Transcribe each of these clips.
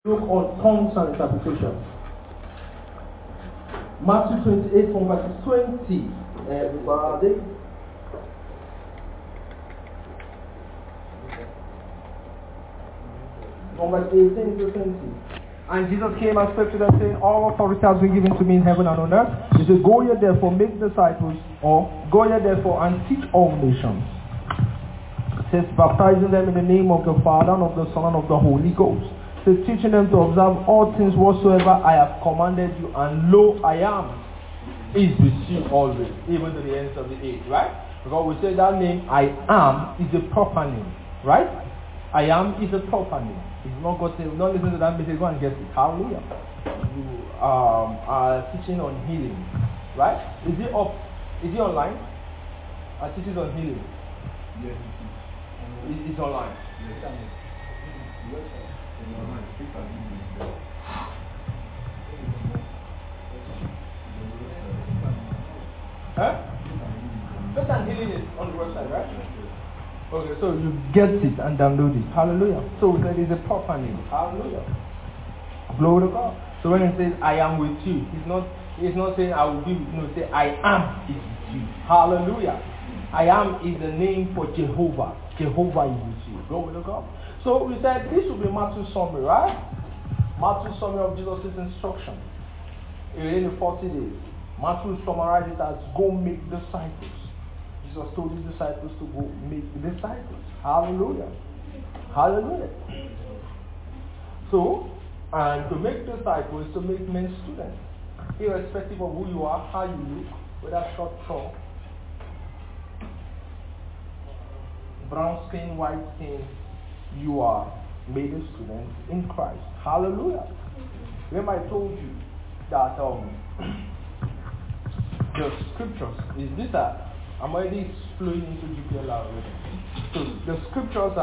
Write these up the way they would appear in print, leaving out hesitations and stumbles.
Look on tongues and interpretation. Matthew 28 from verses 20. Everybody. From verse 18 to 20. And Jesus came and spoke to them, saying, all authority has been given to me in heaven and on earth. He said, go ye therefore, make disciples, or go ye therefore and teach all nations. It says, baptizing them in the name of the Father, and of the Son, and of the Holy Ghost. So teaching them to observe all things whatsoever I have commanded you, and lo, I am is with you always, even to the ends of the age, right? Because we say that name, I am, is a proper name, right? I am is a proper name. It's not got to, not listen to that message, go and get it. Hallelujah. You are teaching on healing, right? Is it up? Is it online? I teach it on healing. Yes. It's online. Yes. Huh? Faith and healing is on the website, right? Okay, so you get it and download it. Hallelujah. So that is a proper name. Hallelujah. Glory to God. So when it says I am with you, it's not saying I will be with you. Say I am is with you. Hallelujah. I am is the name for Jehovah. Jehovah is with you. Glory to God. So we said this will be Matthew's summary, right? Matthew's summary of Jesus' instruction. In the 40 days. Matthew summarized it as go make disciples. Jesus told his disciples to go make disciples. Hallelujah. Hallelujah. So, and to make disciples is to make men students. Irrespective of who you are, how you look, whether short, tall, brown skin, white skin, you are made a student in Christ. Hallelujah. Remember I told you that the scriptures is this I'm already flowing into GPL already. So the scriptures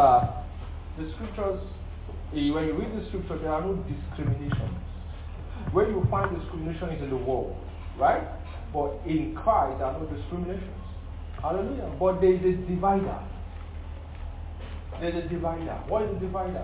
when you read the scripture, there are no discriminations. Where you find discrimination is in the world, right? But in Christ there are no discriminations. Hallelujah. But there is a divider. There's a divider. What is the divider?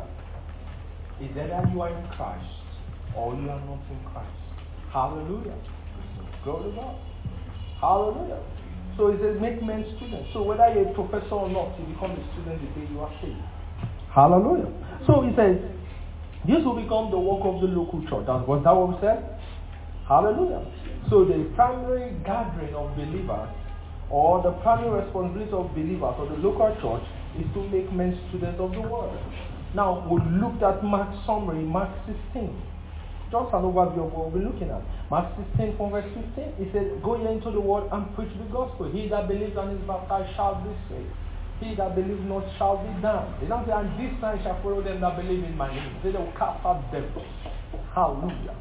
Is either you are in Christ or you are not in Christ. Hallelujah. Glory to God. Hallelujah. So it says make men students. So whether you're a professor or not, you become a student the day you are saved. Hallelujah. So he says, this will become the work of the local church. Was that what we said? Hallelujah. So the primary gathering of believers, or the primary responsibility of believers or the local church, is to make men students of the word. Now, we looked at Mark's summary, Mark 16. Just an overview of what we'll be looking at. Mark 16 from verse 15, it says, go ye into the world and preach the gospel. He that believes and is baptized shall be saved. He that believes not shall be damned. They don't say, and this sign shall follow them that believe in my name. They will cast out devils. Hallelujah.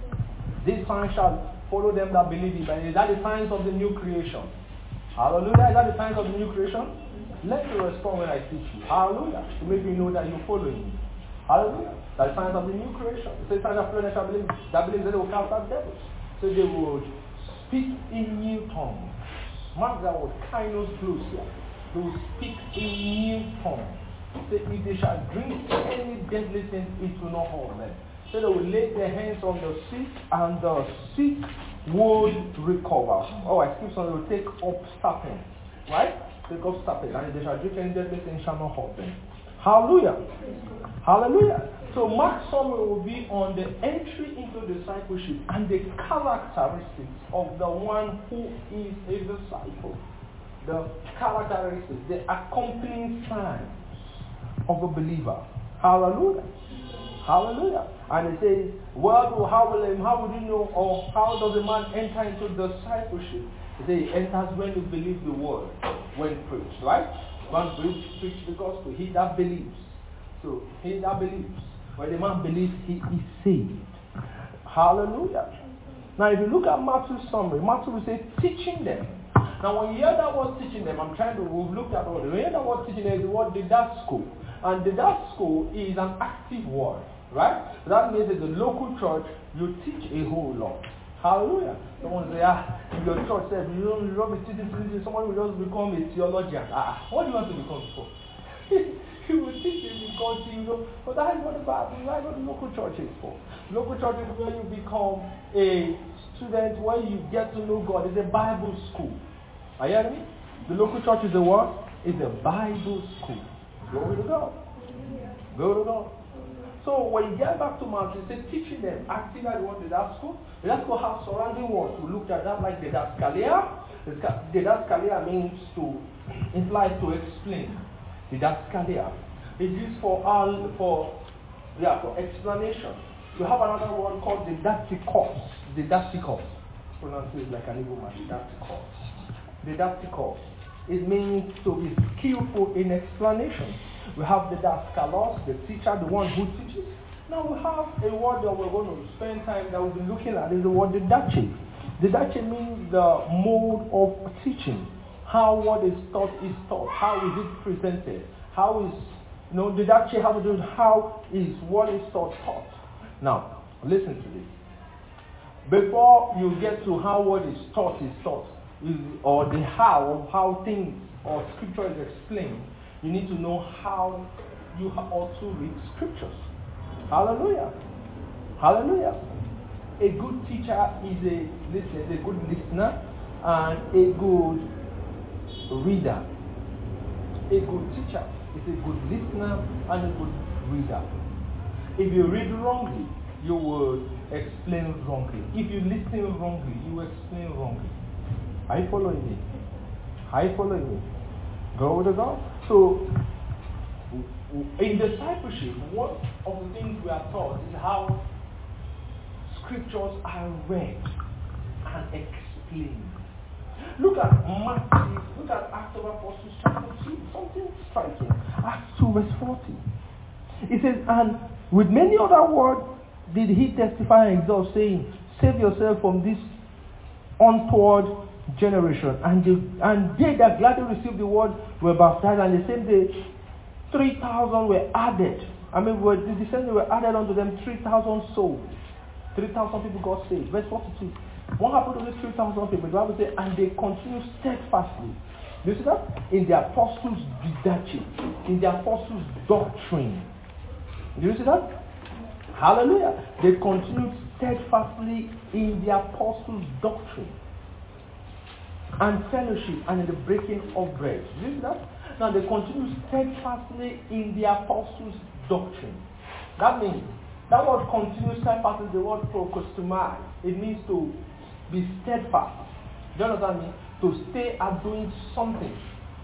This sign shall follow them that believe in my name. Is that the signs of the new creation? Hallelujah. Is that the signs of the new creation? Let me respond when I teach you. Hallelujah. To make me know that you're following me. Hallelujah. That's the signs of the new creation. It says, signs of that shall believe that they will cast out devils. So they will speak in new tongues. Mark that word, kainos glousia. They will speak in new tongues. So if they shall drink any deadly thing, it will not harm them. So they will lay their hands on the sick, and the sick would recover. Oh, I skip something. They will take up staffing. Right? Take up staffing. And if they shall drink any deadly thing, it shall not harm them. Hallelujah. Hallelujah. So Mark's summary will be on the entry into discipleship and the characteristics of the one who is a disciple. The characteristics, the accompanying signs of a believer. Hallelujah. Hallelujah. And it says, well, how would you know, or how does a man enter into discipleship? It says he enters when you believe the word, when preached, right? When preach the gospel, he that believes. So he that believes. When the man believes, he is saved. Hallelujah. Now if you look at Matthew's summary, Matthew will say teaching them. Now when you hear that word teaching them, we've looked at all the when you hear that word teaching them is the word didasko. And didasko is an active word, right? So that means in the local church, you teach a whole lot. Hallelujah. Someone say, in your church, you don't be teaching, someone will just become a theologian. What do you want to become for? He will teach you because you know, but that is what the Bible, that's what the local church is for. Local church is where you become a student, where you get to know God. It's a Bible school. Are you hearing me? The local church is a what? It's a Bible school. Glory to God. Glory to God. So when you get back to Mark, you say teaching them, acting like one didasco. Didasco has surrounding words. We looked at that like didaskalia. Didaskalia means to imply to explain. Didaskalia. It is for explanation. We have another word called didacticos. Didacticos. Pronounced it like an Igbo man. Didacticos. Didacticos. It means to be skillful in explanation. We have the daskalos, the teacher, the one who teaches. Now we have a word that we're going to spend time that we'll be looking at is the word didache. Didache means the mode of teaching. How what is taught, how is it presented, how is didache has to do with how is what is taught. Now, listen to this. Before you get to how what is taught, or the how of how things or scripture is explained, you need to know how you ought to read scriptures. Hallelujah. Hallelujah. A good teacher is a good listener and a good reader. A good teacher is a good listener and a good reader. If you read wrongly, you will explain wrongly. If you listen wrongly, you will explain wrongly. Are you following me? Are you following me? Glory to God. So, in discipleship, one of the things we are taught is how scriptures are read and explained. Look at Matthew, look at Acts of Apostles chapter 2, something striking. Acts 2 verse 40. It says, and with many other words did he testify and exhort, saying, save yourself from this untoward generation. And they that gladly received the word were baptized, and the same day 3,000 were added. The same day were added unto them 3,000 souls. 3,000 people got saved. Verse 42. What happened to these 3,000 people? The Bible says, and they continued steadfastly. You see that? In the apostles' didache, in the apostles' doctrine. Do you see that? Hallelujah. They continued steadfastly in the apostles' doctrine and fellowship and in the breaking of bread. Do you see that? Now they continue steadfastly in the apostles' doctrine. That means that word continue steadfastly is the word procustomai. It means to be steadfast. Do you understand me? To stay at doing something.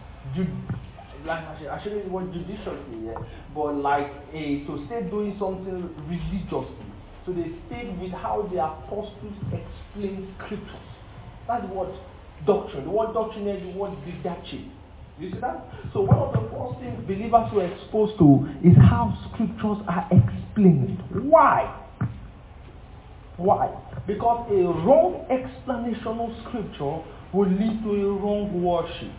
Like I shouldn't use the word judiciously, but to stay doing something religiously. So they stayed with how the apostles explain scriptures. That's the word doctrine. The word doctrine is the word didache. You see that? So one of the first things believers were exposed to is how scriptures are explained. Why? Why? Because a wrong explanation of scripture will lead to a wrong worship.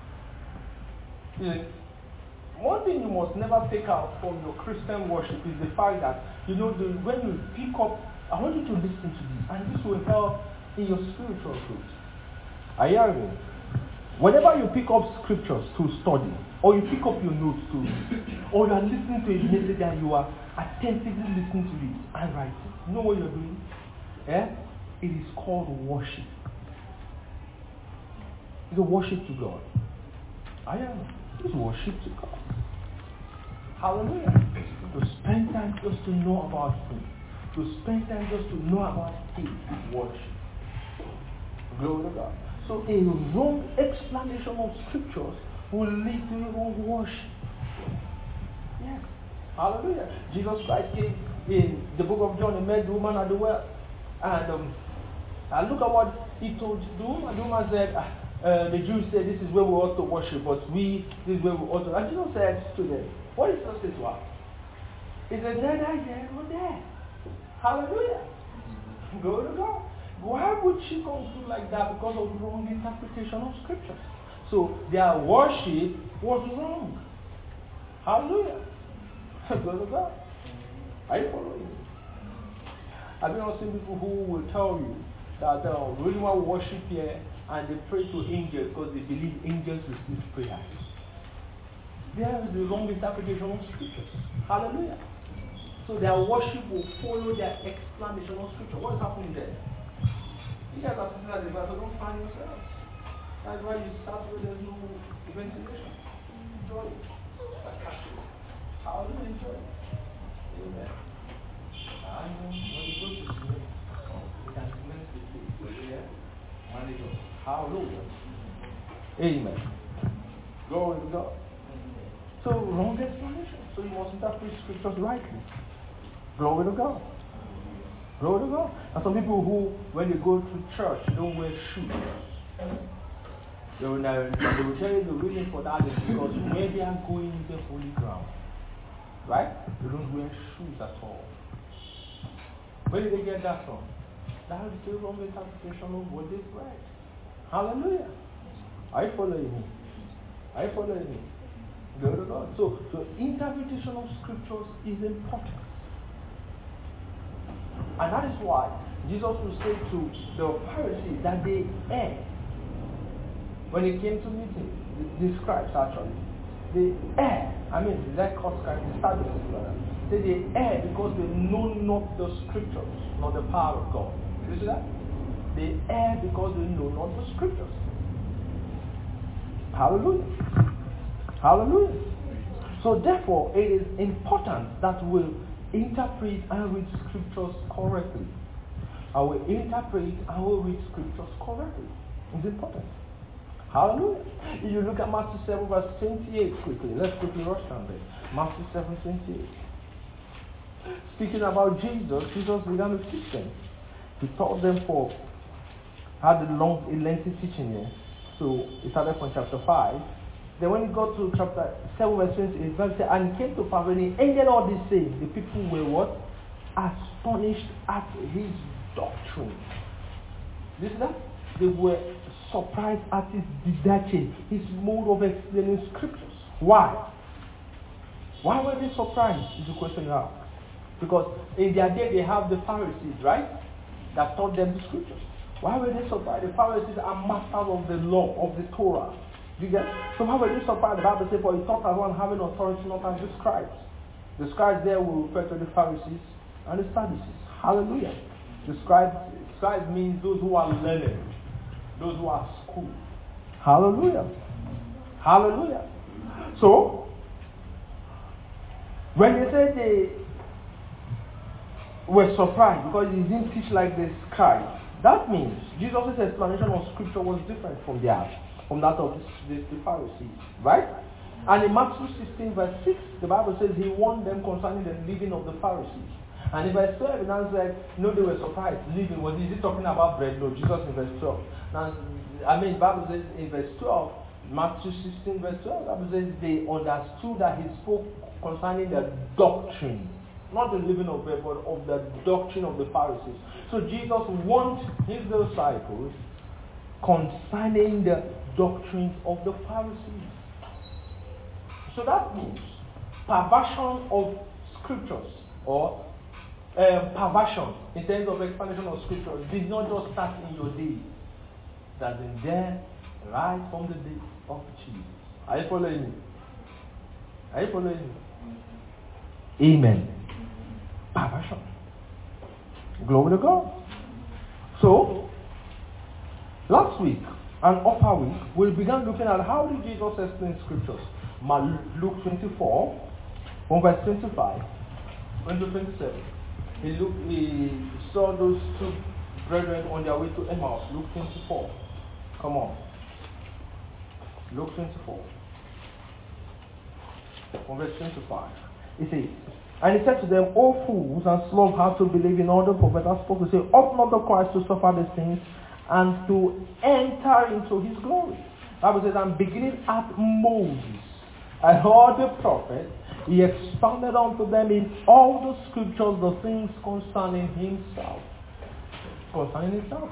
One thing you must never take out from your Christian worship is the fact that, when you pick up, I want you to listen to this, and this will help in your spiritual growth. Are you hearing me? Whenever you pick up scriptures to study, or you pick up your notes to read, or you are listening to a message and you are attentively listening to it and writing, you know what you're doing? It is called worship. It's a worship to God. I am. It's worship to God. Hallelujah. To spend time just to know about Him. To spend time just to know about Him is worship. Glory to God. So a wrong explanation of scriptures will lead to a wrong worship. Yes. Hallelujah. Jesus Christ came in the book of John, he met the woman at the well. And look at what he told the woman. The woman said, the Jews said this is where we ought to worship, but this is where we ought to. And Jesus said to them, what did Jesus say to her? He said, neither here nor there. Hallelujah. Go to God. Why would she come through like that? Because of wrong interpretation of scriptures. So their worship was wrong. Hallelujah. Go to God. Are you following me? Have you not seen people who will tell you that really want to worship here and they pray to angels because they believe angels receive prayers? there is the wrong interpretation of scriptures. Hallelujah. So their worship will follow their explanation of scripture. What is happening there? You guys are sitting at the back, so don't find yourselves. That's why you start where there's no ventilation. Enjoy it. Hallelujah, enjoy it. Amen. I know when you go to sleep, you can cleanse the place. Yeah? Manage it. Hallelujah. Amen. Glory to God. So wrong explanation. So you must interpret scriptures rightly. Glory to God. Glory to God. And some people who, when they go to church, don't wear shoes. They will tell you the reason for that is because when they are going into holy ground, right? They don't wear shoes at all. Where did they get that from? That is the wrong interpretation of what is right. Hallelujah. Are you following me? Are you following me? Glory to God. So interpretation of scriptures is important. And that is why Jesus will say to the Pharisees that they err. When he came to meet him, the scribes actually, they err. I mean, like us scribes, the Sadducees rather. Say they err because they know not the scriptures, not the power of God. You see that? They err because they know not the scriptures. Hallelujah. Hallelujah. So therefore, it is important that we interpret and read scriptures correctly. I will interpret and will read scriptures correctly. It's important. Hallelujah. If you look at Matthew 7 verse 28 quickly, let's quickly rush down there. Matthew 7:28. Speaking about Jesus began to teach them. He taught them had a lengthy teaching here. So it started from chapter 5. Then when he got to chapter 7 verse 28, verse said, and it came to pass when he ended all these sayings, the people were what? Astonished at his doctrine. Listen to that? They were surprised at his didache, his mode of explaining scriptures. Why? Why were they surprised? Is the question you ask. Because in their day they have the Pharisees, right? That taught them the scriptures. Why were they surprised? The Pharisees are masters of the law, of the Torah. You get? So why were they surprised? The Bible says, for he taught as one having authority, not as the scribes. The scribes there will refer to the Pharisees and the Sadducees. Hallelujah. The scribes means those who are learned, those who are schooled. Hallelujah. Hallelujah. So, when they said they were surprised because he didn't teach like the scribes, that means Jesus' explanation of scripture was different from theirs, from that of the Pharisees, right? And in Matthew 16 verse 6, the Bible says he warned them concerning the living of the Pharisees. And in verse 12, it now said, no, they were surprised. Living, is he talking about bread? No, Jesus in verse 12. Now, the Bible says in verse 12, Matthew 16 verse 12, the Bible says they understood that he spoke concerning the doctrine. Not the living of bread, but of the doctrine of the Pharisees. So Jesus warned his disciples concerning the doctrines of the Pharisees. So that means perversion of scriptures, or perversion in terms of explanation of scripture did not just start in your day. That's been there right from the day of Jesus. Are you following me? Are you following me? Amen. Perversion. Glory to God. So, last week and upper week, we began looking at how did Jesus explain scriptures. Luke 24, from verse 25, to 27. He saw those two brethren on their way to Emmaus. Luke 24. Come on. Luke 24. From verse 25. He says, and he said to them, O fools, and slow of heart to believe in all the prophets have spoken, say, ought not the Christ to suffer these things and to enter into his glory? The Bible says, and beginning at Moses and all the prophets, he expounded unto them in all the scriptures the things concerning himself. Concerning himself.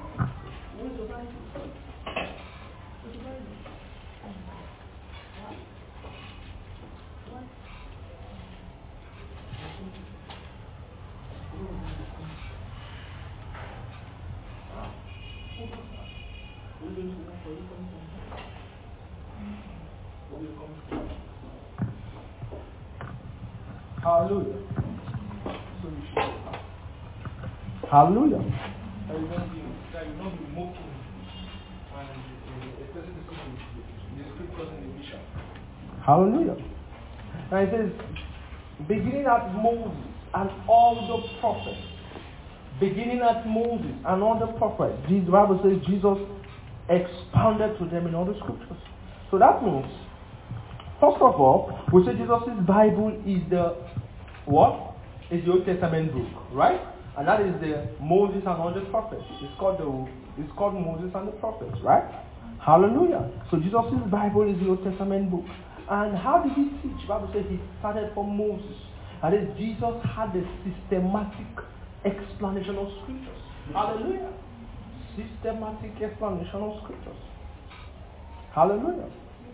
Hallelujah. So you should go back. Hallelujah. That you not be mocking and especially the scriptures in the vision. Hallelujah. And it says, beginning at Moses and all the prophets. Beginning at Moses and all the prophets. The Bible says Jesus expounded to them in all the scriptures. So that means, first of all, we say Jesus' Bible is the what? Is the Old Testament book, right? And that is the Moses and all the prophets. It's called Moses and the prophets, right? Hallelujah. So Jesus' Bible is the Old Testament book. And how did he teach? The Bible says he started from Moses. And then Jesus had a systematic explanation of scriptures. Hallelujah. Systematic explanation of scriptures. Hallelujah.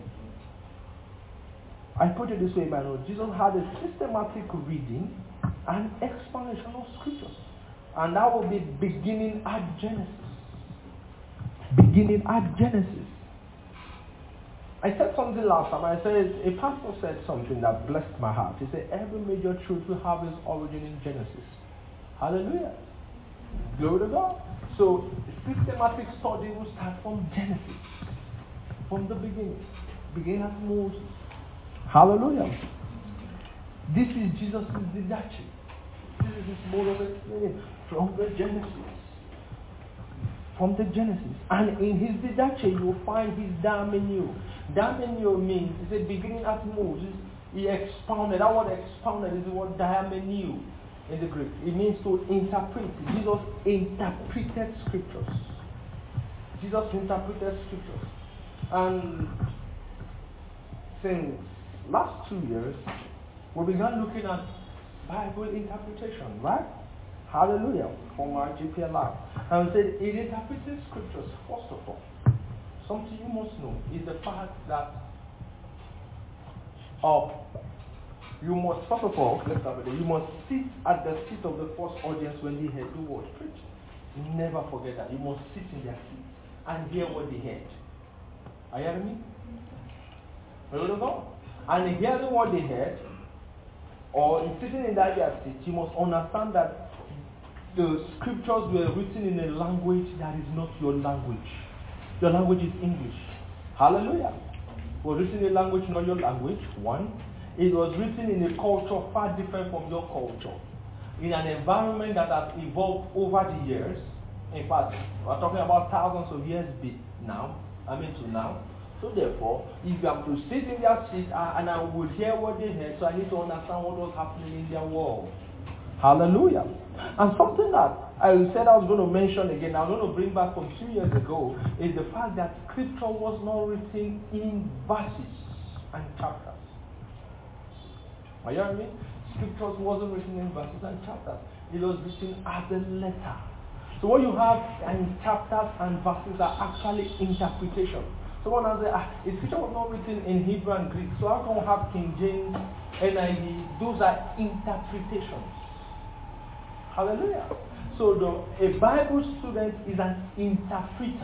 I put it this way, my Lord. Jesus had a systematic reading and explanation of scriptures. And that will be beginning at Genesis. Beginning at Genesis. I said something last time. I said, a pastor said something that blessed my heart. He said, every major truth will have its origin in Genesis. Hallelujah. Glory to God. So, systematic study will start from Genesis. From the beginning. Beginning at Moses. Hallelujah. This is Jesus' didache. This is his mode of explaining from the Genesis. From the Genesis. And in his didache, you will find his Daimoniou. Daimoniou means, it's a beginning at Moses. He expounded. That word expounded is the word Daimoniou in the Greek. It means to interpret. Jesus interpreted scriptures. Jesus interpreted scriptures. And since last 2 years, we began looking at Bible interpretation, right? Hallelujah. From our GPL Live. And we said it interpreted scriptures, first of all. Something you must know is the fact that you must, first of all, let's start with it. You must sit at the seat of the first audience when they heard the word preached. Never forget that. You must sit in their seat and hear what they heard. Are you hearing me? Glory to God. And hearing what they heard, or in sitting in that their seat, you must understand that the scriptures were written in a language that is not your language. Your language is English. Hallelujah. It was written in a language not your language, one. It was written in a culture far different from your culture. In an environment that has evolved over the years. In fact, we're talking about thousands of years now. To now. So therefore, if you have to sit in their seat and I would hear what they heard, so I need to understand what was happening in their world. Hallelujah. And something that I said I was going to mention again, I'm going to bring back from 2 years ago, is the fact that scripture was not written in verses and chapters. Are you hearing me? Scriptures wasn't written in verses and chapters. It was written as a letter. So what you have in chapters and verses are actually interpretation. So one has said, the scripture was not written in Hebrew and Greek, so how come we have King James, NIV? Those are interpretations. Hallelujah. So a Bible student is an interpreter.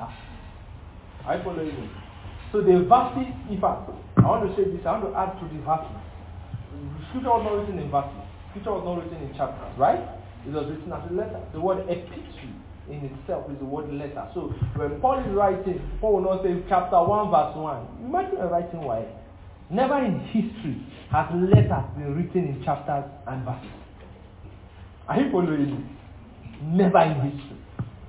I follow you. So the verses, in fact, I want to say this, I want to add to the verses. Scripture was not written in verses. Scripture was not written in chapters, right? It was written as a letter. The word epistle in itself is the word letter. So when Paul is writing, Paul will not say chapter 1 verse 1. Imagine writing why. Never in history has letters been written in chapters and verses. Are you following me? Never in history.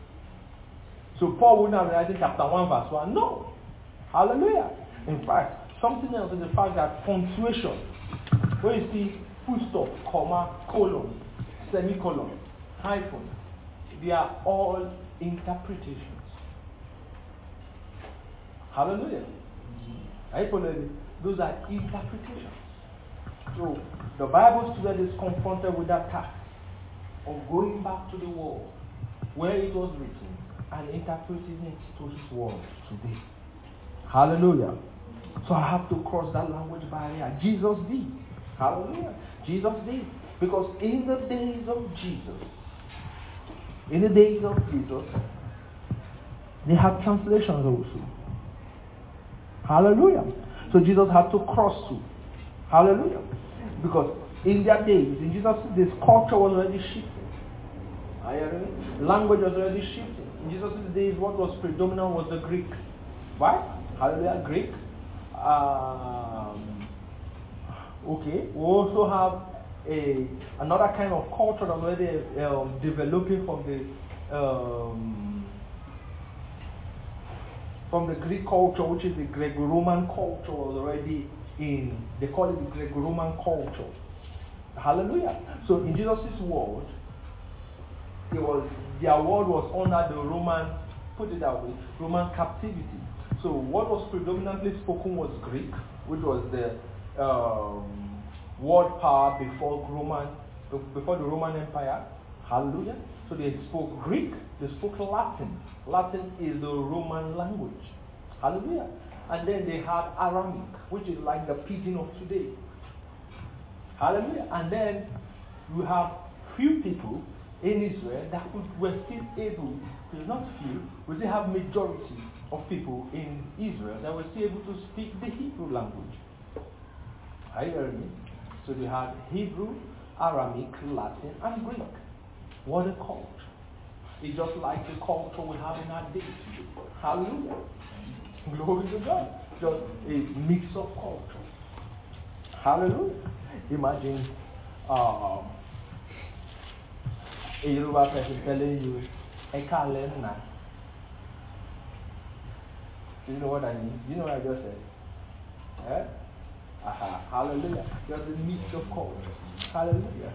So Paul wouldn't have written chapter 1 verse 1. No. Hallelujah. In fact, something else is the fact that punctuation, when you see full stop, comma, colon, semicolon, hyphen, they are all interpretations. Hallelujah. Are you following me? Those are interpretations. So the Bible student is confronted with that task of going back to the word where it was written and interpreting it to his word today. Hallelujah. So I have to cross that language barrier. Jesus did. Hallelujah. Jesus did. Because in the days of Jesus, they had translations also. Hallelujah. So Jesus had to cross through. Hallelujah. Because In their days, in Jesus' days, culture was already shifting. Are you hearing me? Language was already shifting. In Jesus' days, what was predominant was the Greek. Right? Hallelujah, Greek. Okay, we also have another kind of culture that was already developing from the Greek culture, which is the Greco-Roman culture, was already in. They call it the Greco-Roman culture. Hallelujah. So in Jesus' world, their world was under the Roman, put it that way, Roman captivity. So what was predominantly spoken was Greek, which was the world power before the Roman Empire. Hallelujah. So they spoke Greek, they spoke Latin. Latin is the Roman language. Hallelujah. And then they had Aramaic, which is like the pidgin of today. Hallelujah. And then you have few people in Israel that were still able, not few, we still have majority of people in Israel that were still able to speak the Hebrew language. Are you hearing me? So they had Hebrew, Aramaic, Latin, and Greek. What a culture. It's just like the culture we have in our day today. Hallelujah. Glory to God. Just a mix of culture. Hallelujah. Imagine a Yoruba person telling you, I can't learn now. Do you know what I mean? Do you know what I just said? Eh? Aha. Hallelujah. Just a mix of culture. Hallelujah.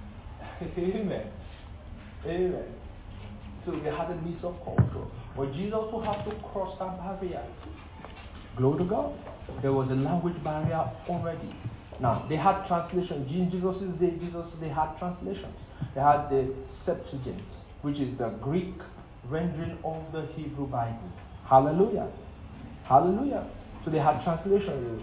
Amen. Amen. So they had a mix of culture. But Jesus will have to cross that barrier. Glory to God. There was a language barrier already. Now, they had translation. In Jesus' day, they had translations. They had the Septuagint, which is the Greek rendering of the Hebrew Bible. Hallelujah. Hallelujah. So they had translations.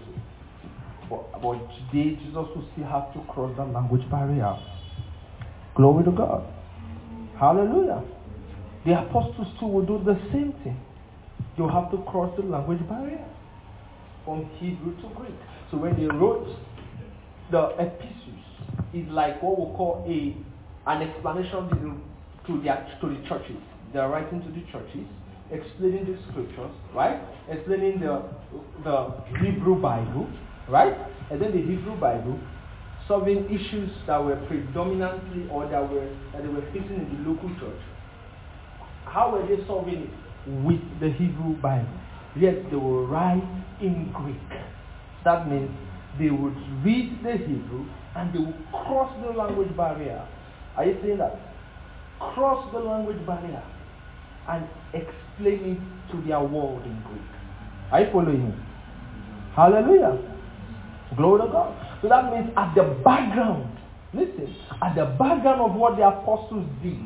But today, Jesus will still have to cross that language barrier. Glory to God. Hallelujah. The apostles too will do the same thing. You'll have to cross the language barrier from Hebrew to Greek. So when they wrote the epistles, it's like what we call an explanation to the churches. They are writing to the churches, explaining the scriptures, right? Explaining the Hebrew Bible, right? And then the Hebrew Bible solving issues that were predominantly or that they were facing in the local church. How were they solving it? With the Hebrew Bible. Yet they will write in Greek. That means they would read the Hebrew and they would cross the language barrier. Are you saying that? Cross the language barrier and explain it to their world in Greek. Are you following me? Hallelujah. Glory to God. So that means at the background, listen, at the background of what the apostles did,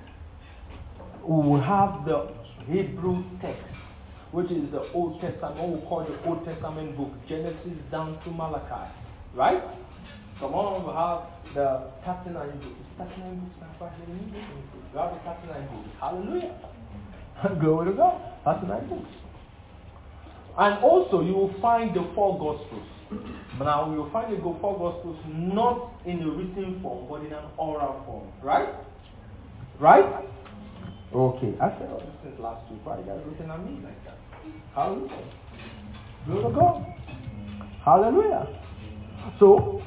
we will have the Hebrew text, which is the Old Testament, what we call the Old Testament book, Genesis down to Malachi. Right? Come on, we have the 39 books. 39 books, we have the 39 books. Hallelujah. Glory to God. 39 books. And also, you will find the 4 Gospels. Now, you will find the 4 Gospels not in a written form, but in an oral form. Right? Right? Okay. I said all this since last week. Why you guys looking at me like that? Hallelujah. Glory to God. Hallelujah. So,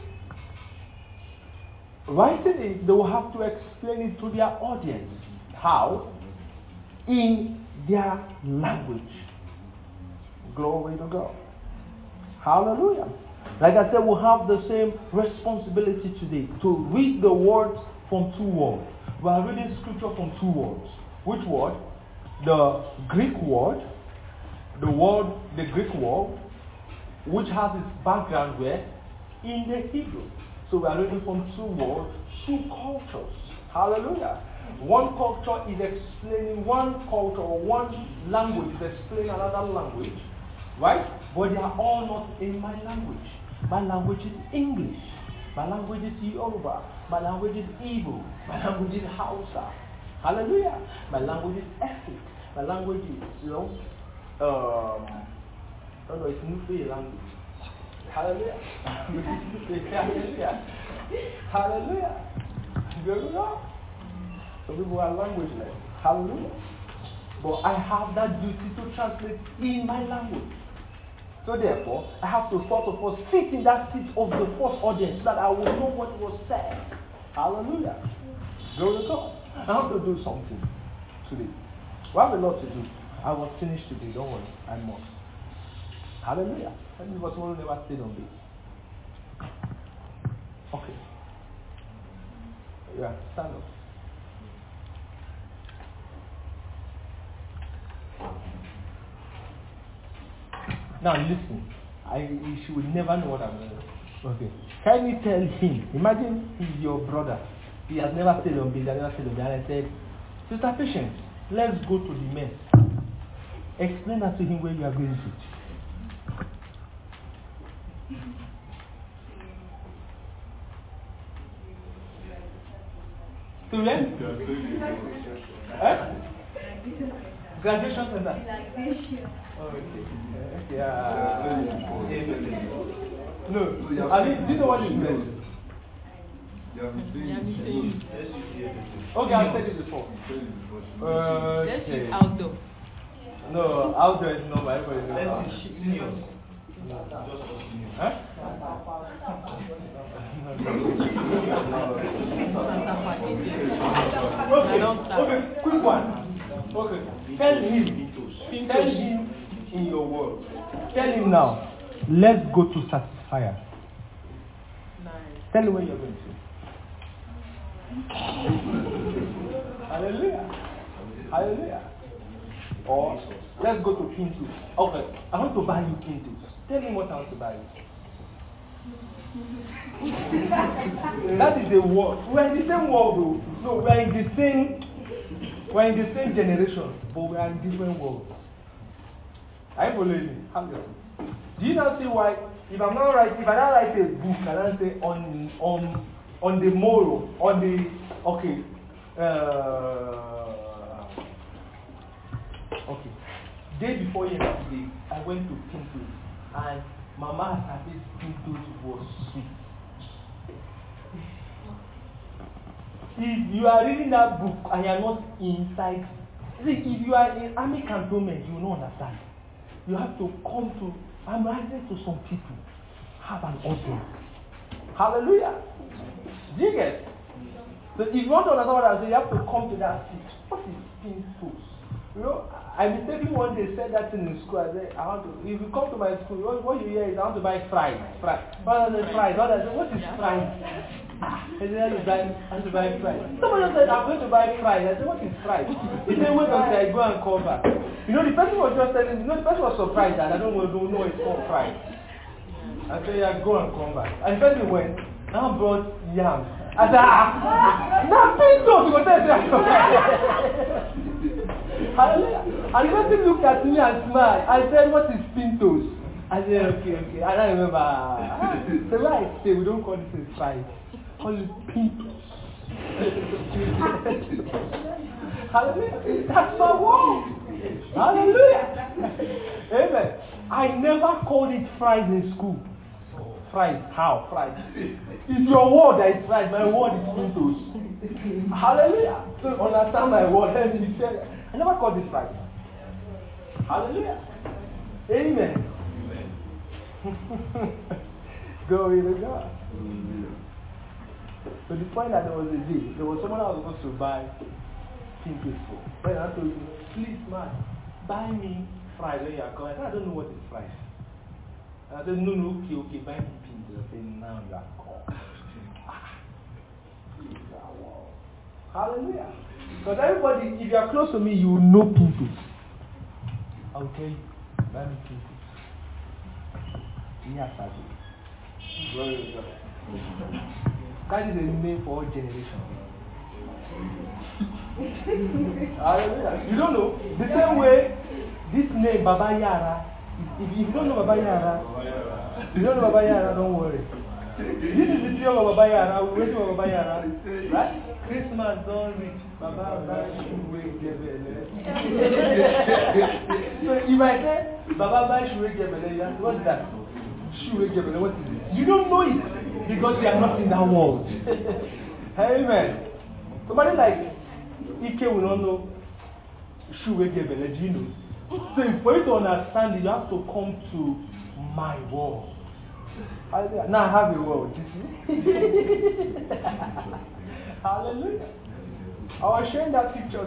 writing it, they will have to explain it to their audience. How? In their language. Glory to God. Hallelujah. Like I said, we'll have the same responsibility today to read the words from 2 words. We are reading scripture from 2 words. Which word? The Greek word, the Greek word, which has its background where? In the Hebrew. So we are reading from 2 words, 2 cultures. Hallelujah. One culture is explaining one culture, or one language is explaining another language, right? But they are all not in my language. My language is English. My language is Yoruba. My language is Igbo. My language is Hausa. Hallelujah. My language is Efik. My language is, I don't know, it's Nufe language. Hallelujah. Hallelujah. Hallelujah. Hallelujah. Some people are languageless. Hallelujah. But I have that duty to translate in my language. So therefore, I have to first of all sit in that seat of the first audience so that I will know what was said. Hallelujah. Glory to God. I have to do something today. We have a lot to do. I was finished today. Don't worry. I must. Hallelujah. And because we will never stayed on this. Okay. Yeah, stand up. Now listen, she would never know what I'm doing. Okay. Can you tell him? Imagine he's your brother. He has never stayed on bed, and I said, Sister Patience, let's go to the mess. Explain that to him where you are going to. To learn? Graduation center. Okay. Yeah. No. I mean, do you know what it means? Okay, I've said it before. Okay. Outdoor. No, outdoor is not my everybody. Seniors. Huh? Okay, quick one. Okay, tell him in your words. Tell him now, let's go to Satisfier. Nice. Tell him where you're going to. Hallelujah. Hallelujah. Or let's go to Pintus. Okay, I want to buy you Pintus. Tell him what I want to buy you. That is the world. We're in the same world though. No, we're in the same generation, but we are in different worlds. Are you following me? Do you now see why if I now write a book and I say on the moral, on the okay. Day before yesterday, I went to Pinto and Mama started Pinto was sweet. If you are reading that book and you are not inside, see, if you are in army cantonment, you will not understand. You have to come to, I'm writing to some people, have an audience. Hallelujah. Do you get? So if you want to understand what I say, you have to come to that seat. What is Pintos? You know, I mistakenly one day said that in school. I said, if you come to my school, what you hear is I want to buy fries. What is fries? What is fries? I said, I want to buy fries. Somebody said, I'm going to buy fries. I said, what is fries? He said, wait until I go and come back. You know, the person was just telling me, the person was surprised that I don't know it's called fries. I said, yeah, go and come back. And the person went, now brought yam. I said, now Pintos, you go tell me. Hallelujah. And the person looked at me and smiled. I said, what is Pintos? I said, okay. I don't remember. So where I say, we don't call this a fries. Call it Pintos. Hallelujah. That's my word. Hallelujah. Amen. I never called it fries in school. Fries. How? Fries. It's your word that is fries. My word is Pintos. Hallelujah. So understand my word. Let me say that. I never called it fries. Hallelujah. Amen. Glory to God. So the point that there was a day, there was someone I was supposed to buy Pintos for. But I told him, please man, buy me fries when you are coming. I don't know what is fries. And I said, no, okay, buy me Pintos. I said, now you are called. Hallelujah. Because everybody, if you are close to me, you will know Pintos. I will tell you, buy me Pintos. Yes, I do. Glory to God. That is a name for all generations. Hallelujah. You don't know? The same way, this name, Baba Yara, if you don't know Baba Yara, don't worry. This is the period of Baba Yara. We're waiting for Baba Yara. Right? Christmas don't reach. Baba Bashuwe Gebele. So if I say Baba Bashuwe Gebele, what is that? Shuwegebe, what is it? You don't know it because you are not in that world. Amen. Somebody like Ike will not know Shuwegebe, do you know? So for you to understand it, you have to come to my world. Hallelujah. Now I have a world, you see? Hallelujah. I was showing that picture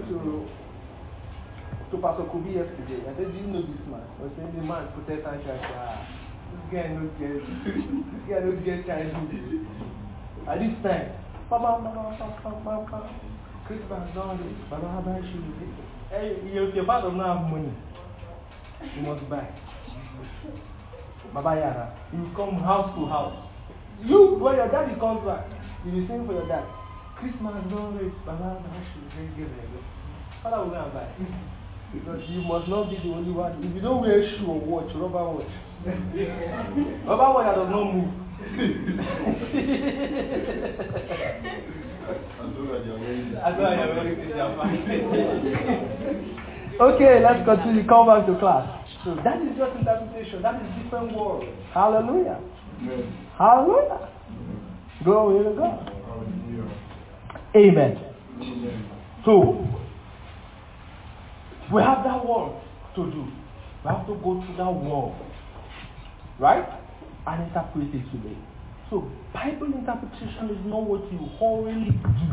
to Pastor Kobe yesterday. I said, do you know this man? I was saying the man protest and church. This guy knows get childhood. At this time, Christmas done this. Baba buy shoes. Hey, your father don't have money. You must buy. Baba Yara, you come house to house. You, when your daddy comes back, you will sing for your dad. Christmas done this. Baba buy shoes. Give it. Father will go and buy. Because you must not be the only one. If you don't wear shoe or watch, rubber watch. Rubber watch that does not move. Okay, let's continue. Come back to class. So that is just interpretation. That is different words. Hallelujah. Amen. Hallelujah. Glory to God. Amen. Amen. So we have that work to do. We have to go through that work, right? And interpret it today. So Bible interpretation is not what you wholly do.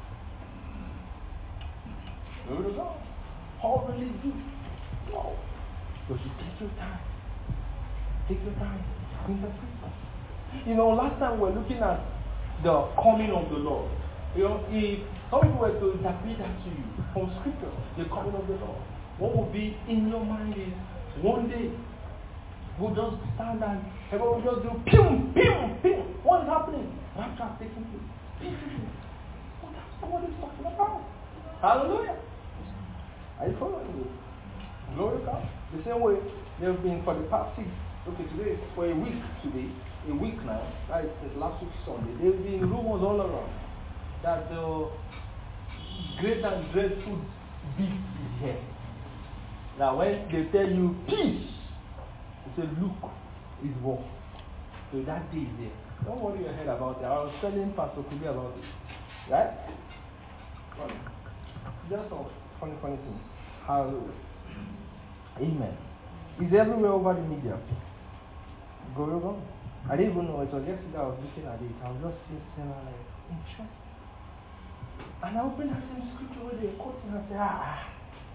Glory to God. Wholly do. No. But you take your time. Take your time. Interpret. You know, last time we were looking at the coming of the Lord. You know, if some people were to interpret that to you from scripture, the coming of the Lord, what will be in your mind is one day we'll just stand and everyone will just do pim, pim, pim. What is happening? Rapture is taking place. Pim, pim. What is talking about? Hallelujah. Are you following me? Glory to God. The same way they've been for the past today, for a week now, right? Since last week Sunday, there's been rumors all around that the great and dreadful beast is here. Now when they tell you peace, they say look, it's war. So that day is there. Don't worry your head about it. I was telling Pastor Kubi about it. Right? Just some funny things. Hallelujah. Amen. It's everywhere over the media. Go over. I didn't even know it was yesterday. I was looking at it. I was just sitting and like, interesting. And I opened that same scripture where they're quoting and say,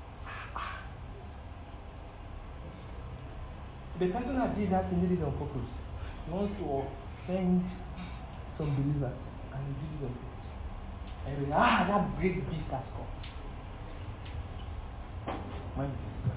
The person that did that, he did it on purpose. He wants to offend some believers, and he did it on purpose. And he said, that great beast has come. When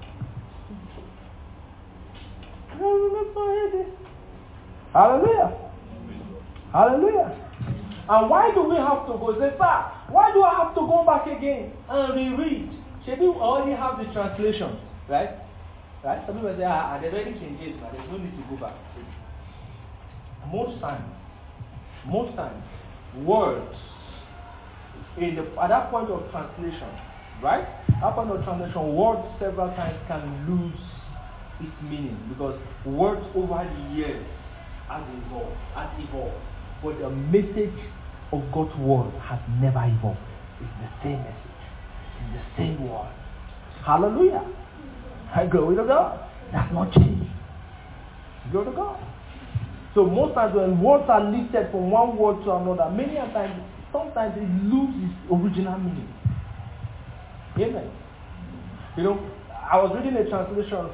Hallelujah. Hallelujah. And why do we have to go? Say, sir, why do I have to go back again and reread? Should we already have the translation, right? Right? Some people say, they've already changed it, but there's no need to go back. Most times, words at that point of translation, right? At that point of translation, words several times can lose its meaning because words over the years has evolved. But the message of God's word has never evolved. It's the same message. It's the same word. Hallelujah. Glory to God. That's not changed. Glory to God. So most times when words are lifted from one word to another, many a times, sometimes it loses its original meaning. Amen. You know, I was reading a translation,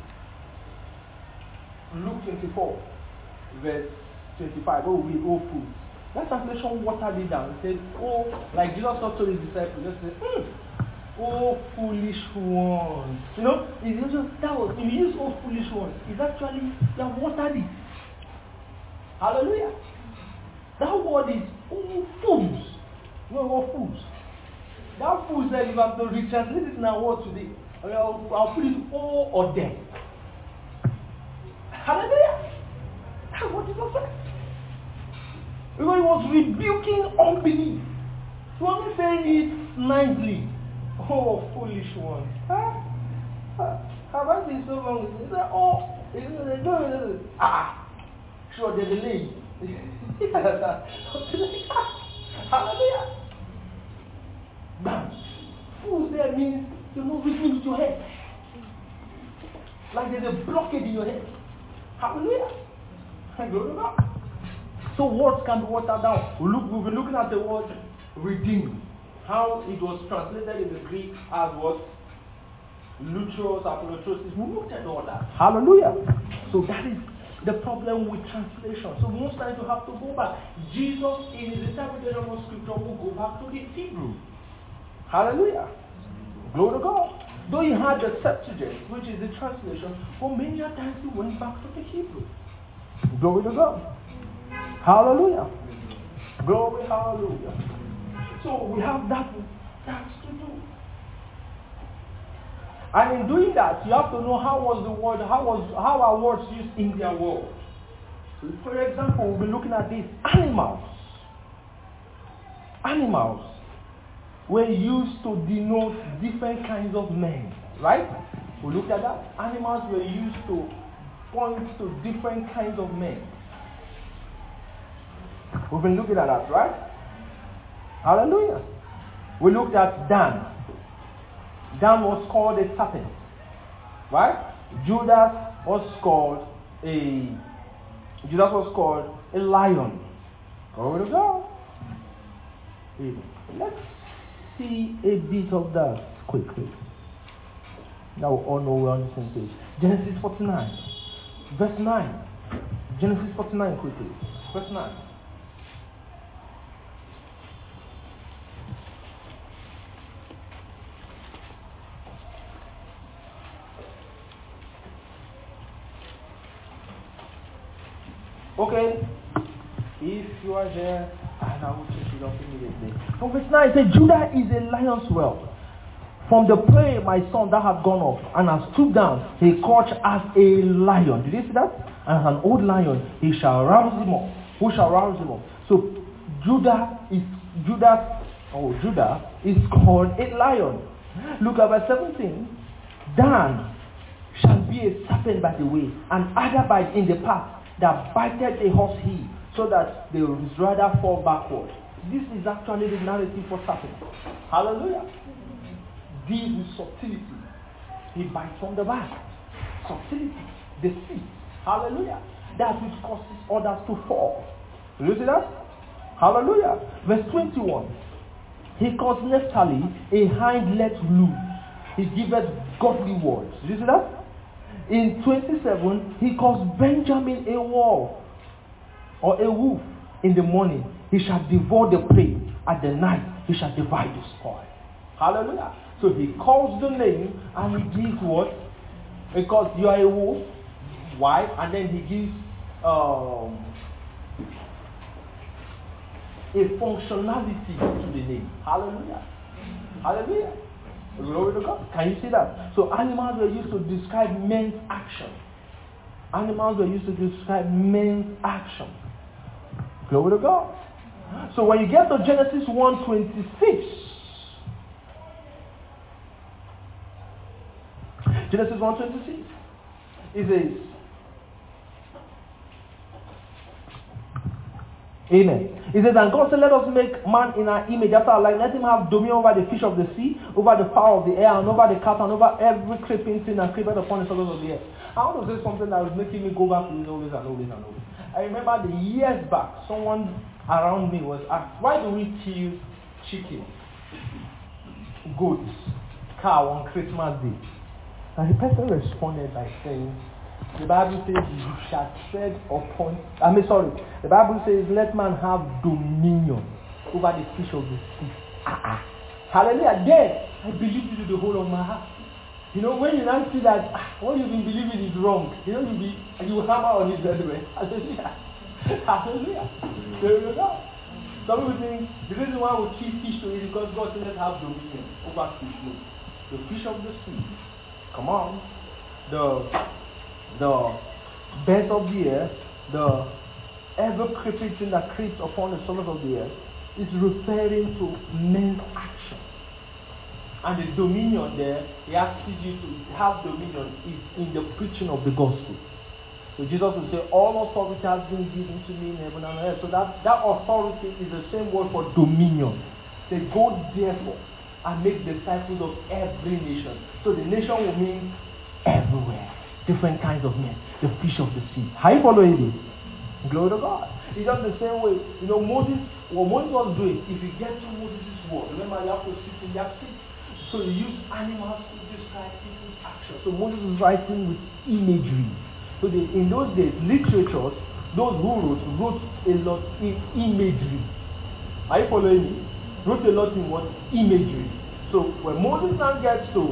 Luke 24, verse 25. Oh, we all fools. That translation watered it down. It said, like Jesus talked to his disciples, just said, oh, foolish ones. You know, it's just that was, if you use oh, foolish ones, it's actually, they have watered it. Hallelujah. That word is, oh, fools. No, oh, fools. That fool said, if I have to retranslate it in our word today, I'll put it, oh, or death. Hallelujah. That's what Jesus said. Because he was rebuking unbelief. He wasn't saying it nicely. Oh, foolish one. Have I been so long? He said, sure they're delayed. Something like that. Hallelujah. Bam. Fools there means you're not reasoning with your head. Like there's a blockade in your head. Hallelujah. Glory to God. So words can be watered down. We've been looking at the word redeemed. How it was translated in the Greek as what? Lutros, apolotrosis. We looked at all that. Hallelujah. So that is the problem with translation. So most times you have to go back. Jesus in his interpretation of scripture will go back to the Hebrew. Hallelujah. Glory to God. Though he had the Septuagint, which is the translation, but many a times he went back to the Hebrew. Glory to God. Hallelujah. Glory, hallelujah. So we have that to do. And in doing that, you have to know how are words used in their world. So for example, we'll be looking at this. Animals were used to denote different kinds of men, right? We looked at that. Animals were used to point to different kinds of men. We've been looking at that, right? Hallelujah. We looked at Dan. Dan was called a serpent, right? Judas was called a lion. Glory to God. Let's see a bit of that quickly. Now we all know we're on the same page. Genesis 49, verse 9. Genesis 49 quickly. Verse 9. Okay, if you are there, and I will check it up immediately. From verse 9 it says, Judah is a lion's whelp. From the prey, my son, that has gone up, and has stooped down, he crouched as a lion. Did you see that? And as an old lion, he shall rouse him up. Who shall rouse him up? So Judah is called a lion. Look at verse 17. Dan shall be a serpent by the way, and adder by in the path, that biteth a horse heel, so that they will rather fall backward. This is actually the narrative for serpent. Hallelujah. Deals with subtlety. He bites from the back. Subtlety. Deceit. Hallelujah. That which causes others to fall. You see that? Hallelujah. Verse 21. He calls Naphtali a hind let loose. He giveth godly words. You see that? In 27, he calls Benjamin a wall or a wolf. In the morning, he shall devour the prey. At the night, he shall divide the spoil. Hallelujah. So he calls the name and he gives what? Because you are a wolf. Why? And then he gives a functionality to the name. Hallelujah. Hallelujah. Glory to God. Can you see that? So animals were used to describe men's action. Animals were used to describe men's action. Glory to God. So when you get to Genesis 1:26, Genesis 1:26, it says, Amen. It says, and God said, let us make man in our image after our likeness. Let him have dominion over the fish of the sea, over the fowl of the air, and over the cattle, and over every creeping thing that creepeth upon the surface of the earth. I want to say something that was making me go back to this always and always and always. I remember the years back, someone around me was asked, why do we kill chicken, goats, cow on Christmas Day? And the person responded by saying, the Bible says you shall tread upon, the Bible says let man have dominion over the fish of the sea. Hallelujah. Then I believed it with the whole of my heart. You know, when you now see that what you've been believing is wrong, you know, you will hammer on it very well. Hallelujah. Hallelujah. There you go. Some people think the reason why we kill fish to is because God said let's have dominion over fish. No. The fish of the sea. Come on. The birds of the air, the ever-creeping thing that creeps upon the surface of the earth, is referring to men's action. And the dominion there, he asks you to have dominion, is in the preaching of the gospel. So Jesus will say, all authority has been given to me in heaven and on earth. So that authority is the same word for dominion. Say, go therefore and make disciples of every nation. So the nation will mean everywhere. Different kinds of men. The fish of the sea. How you following this? Glory to God. It's just the same way. Moses, what Moses was doing, if you get to Moses' word, remember you have to sit in that seat. So you use animals to describe people's actions. So Moses is writing with imagery. So in those days, literatures, those who wrote a lot in imagery. Are you following me? Wrote a lot in what? Imagery. So when Moses now gets to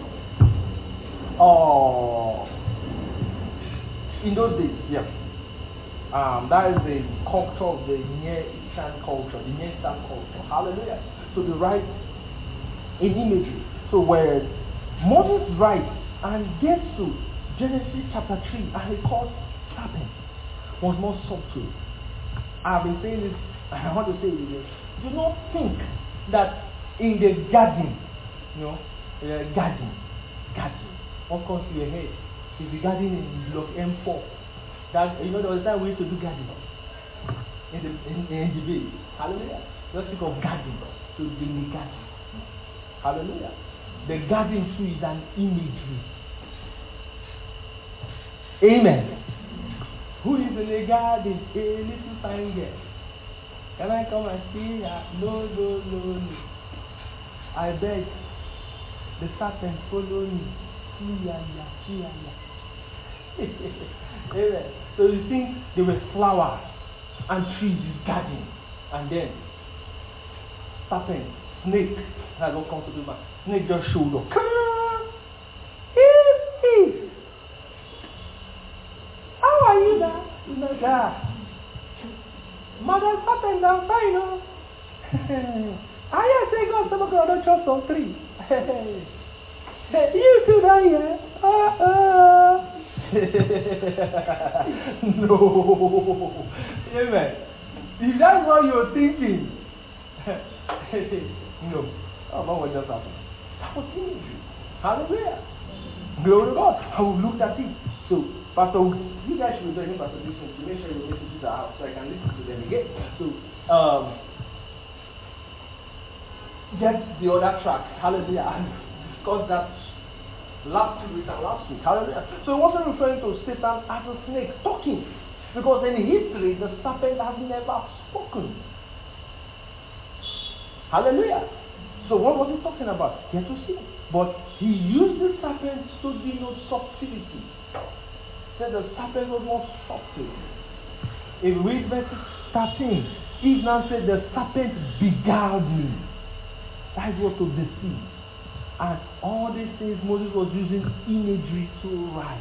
in those days, yeah. That is the culture of the Near Eastern culture, the Near Eastern culture. Hallelujah. So they write in imagery. So where Moses writes and gets to Genesis chapter 3 and he calls serpent was more subtle. I've been saying this, I want to say it again. Do not think that in the garden, garden, what comes to your head is the garden in block M4. That there was that way to do garden in the bay. Hallelujah. Just think of garden. So the garden. Hallelujah. The garden tree is an imagery. Amen. Who is in the garden? A little fine girl. Can I come and see her? No. I beg. The serpent follow me. Amen. So you think there were flowers and trees in garden, and then serpent, snake. That's what comes to do. Snake just showed up. Come on. Eve. How are you now? He's like, Mother serpent, I'm fine, no? I say God, some of God don't trust on three. You too, down here. No. Amen. If that's what you're thinking, no. Oh, what just happened? That was imagery. Hallelujah. Glory to God. I will look at it. So, Pastor, you guys should be doing Pastor listen to make sure your messages are out so I can listen to them again. So, get the other track. Hallelujah. And discuss that last week. Hallelujah. So, it wasn't referring to Satan as a snake talking. Because in history, the serpent has never spoken. Hallelujah. So what was he talking about? He had to see. But he used the serpent to denote subtlety. Said the serpent was more subtle. If we read verse 13, Eve now said the serpent beguiled me. That is what to deceive. And all these things Moses was using imagery to write.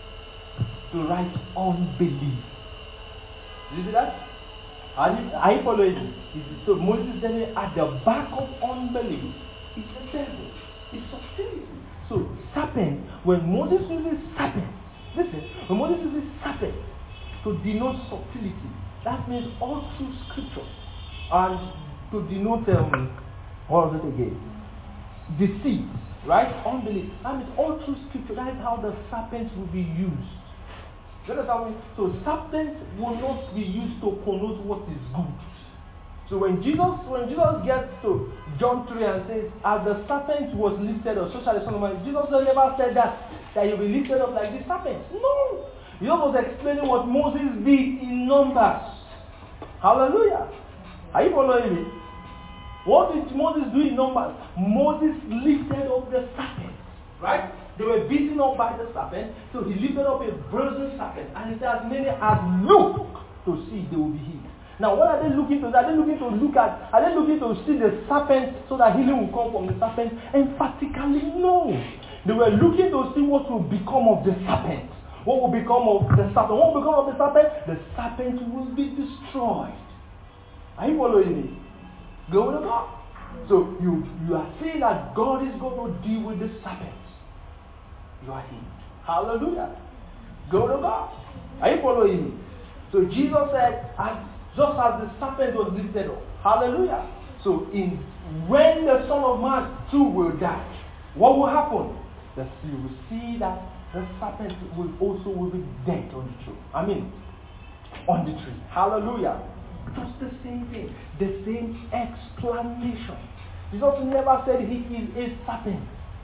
To write unbelief. Did you see that? Are you following? So Moses is telling you at the back of unbelief is the devil. It's subtlety. So serpent, when Moses uses serpent, listen, when Moses uses serpent to denote subtlety, that means all through scripture. And to denote, what was it again? Deceit, right? Unbelief. That means all through scripture, that is how the serpent will be used. You understand me? So serpent will not be used to connote what is good. So when Jesus gets to John 3 and says, as the serpent was lifted up, so shall the Son of Man. Jesus never said that you'll be lifted up like the serpent. No. Jesus was explaining what Moses did in Numbers. Hallelujah. Are you following me? What did Moses do in Numbers? Moses lifted up the serpent. Right? They were beaten up by the serpent, so he lifted up a brazen serpent, and he said, as many as look to see, they will be healed. Now, what are they looking to? Are they looking to see the serpent so that healing will come from the serpent? Emphatically, no. They were looking to see what will become of the serpent. What will become of the serpent? What will become of the serpent? The serpent will be destroyed. Are you following me? Glory to God. So you are saying that God is going to deal with the serpent. You are healed. Hallelujah. Glory to God. Are you following me? So Jesus said, just as the serpent was lifted up. Hallelujah. So when the Son of Man too will die, what will happen? That you will see that the serpent will be dead on the tree. On the tree. Hallelujah. Just the same thing. The same explanation. Jesus never said he is a serpent.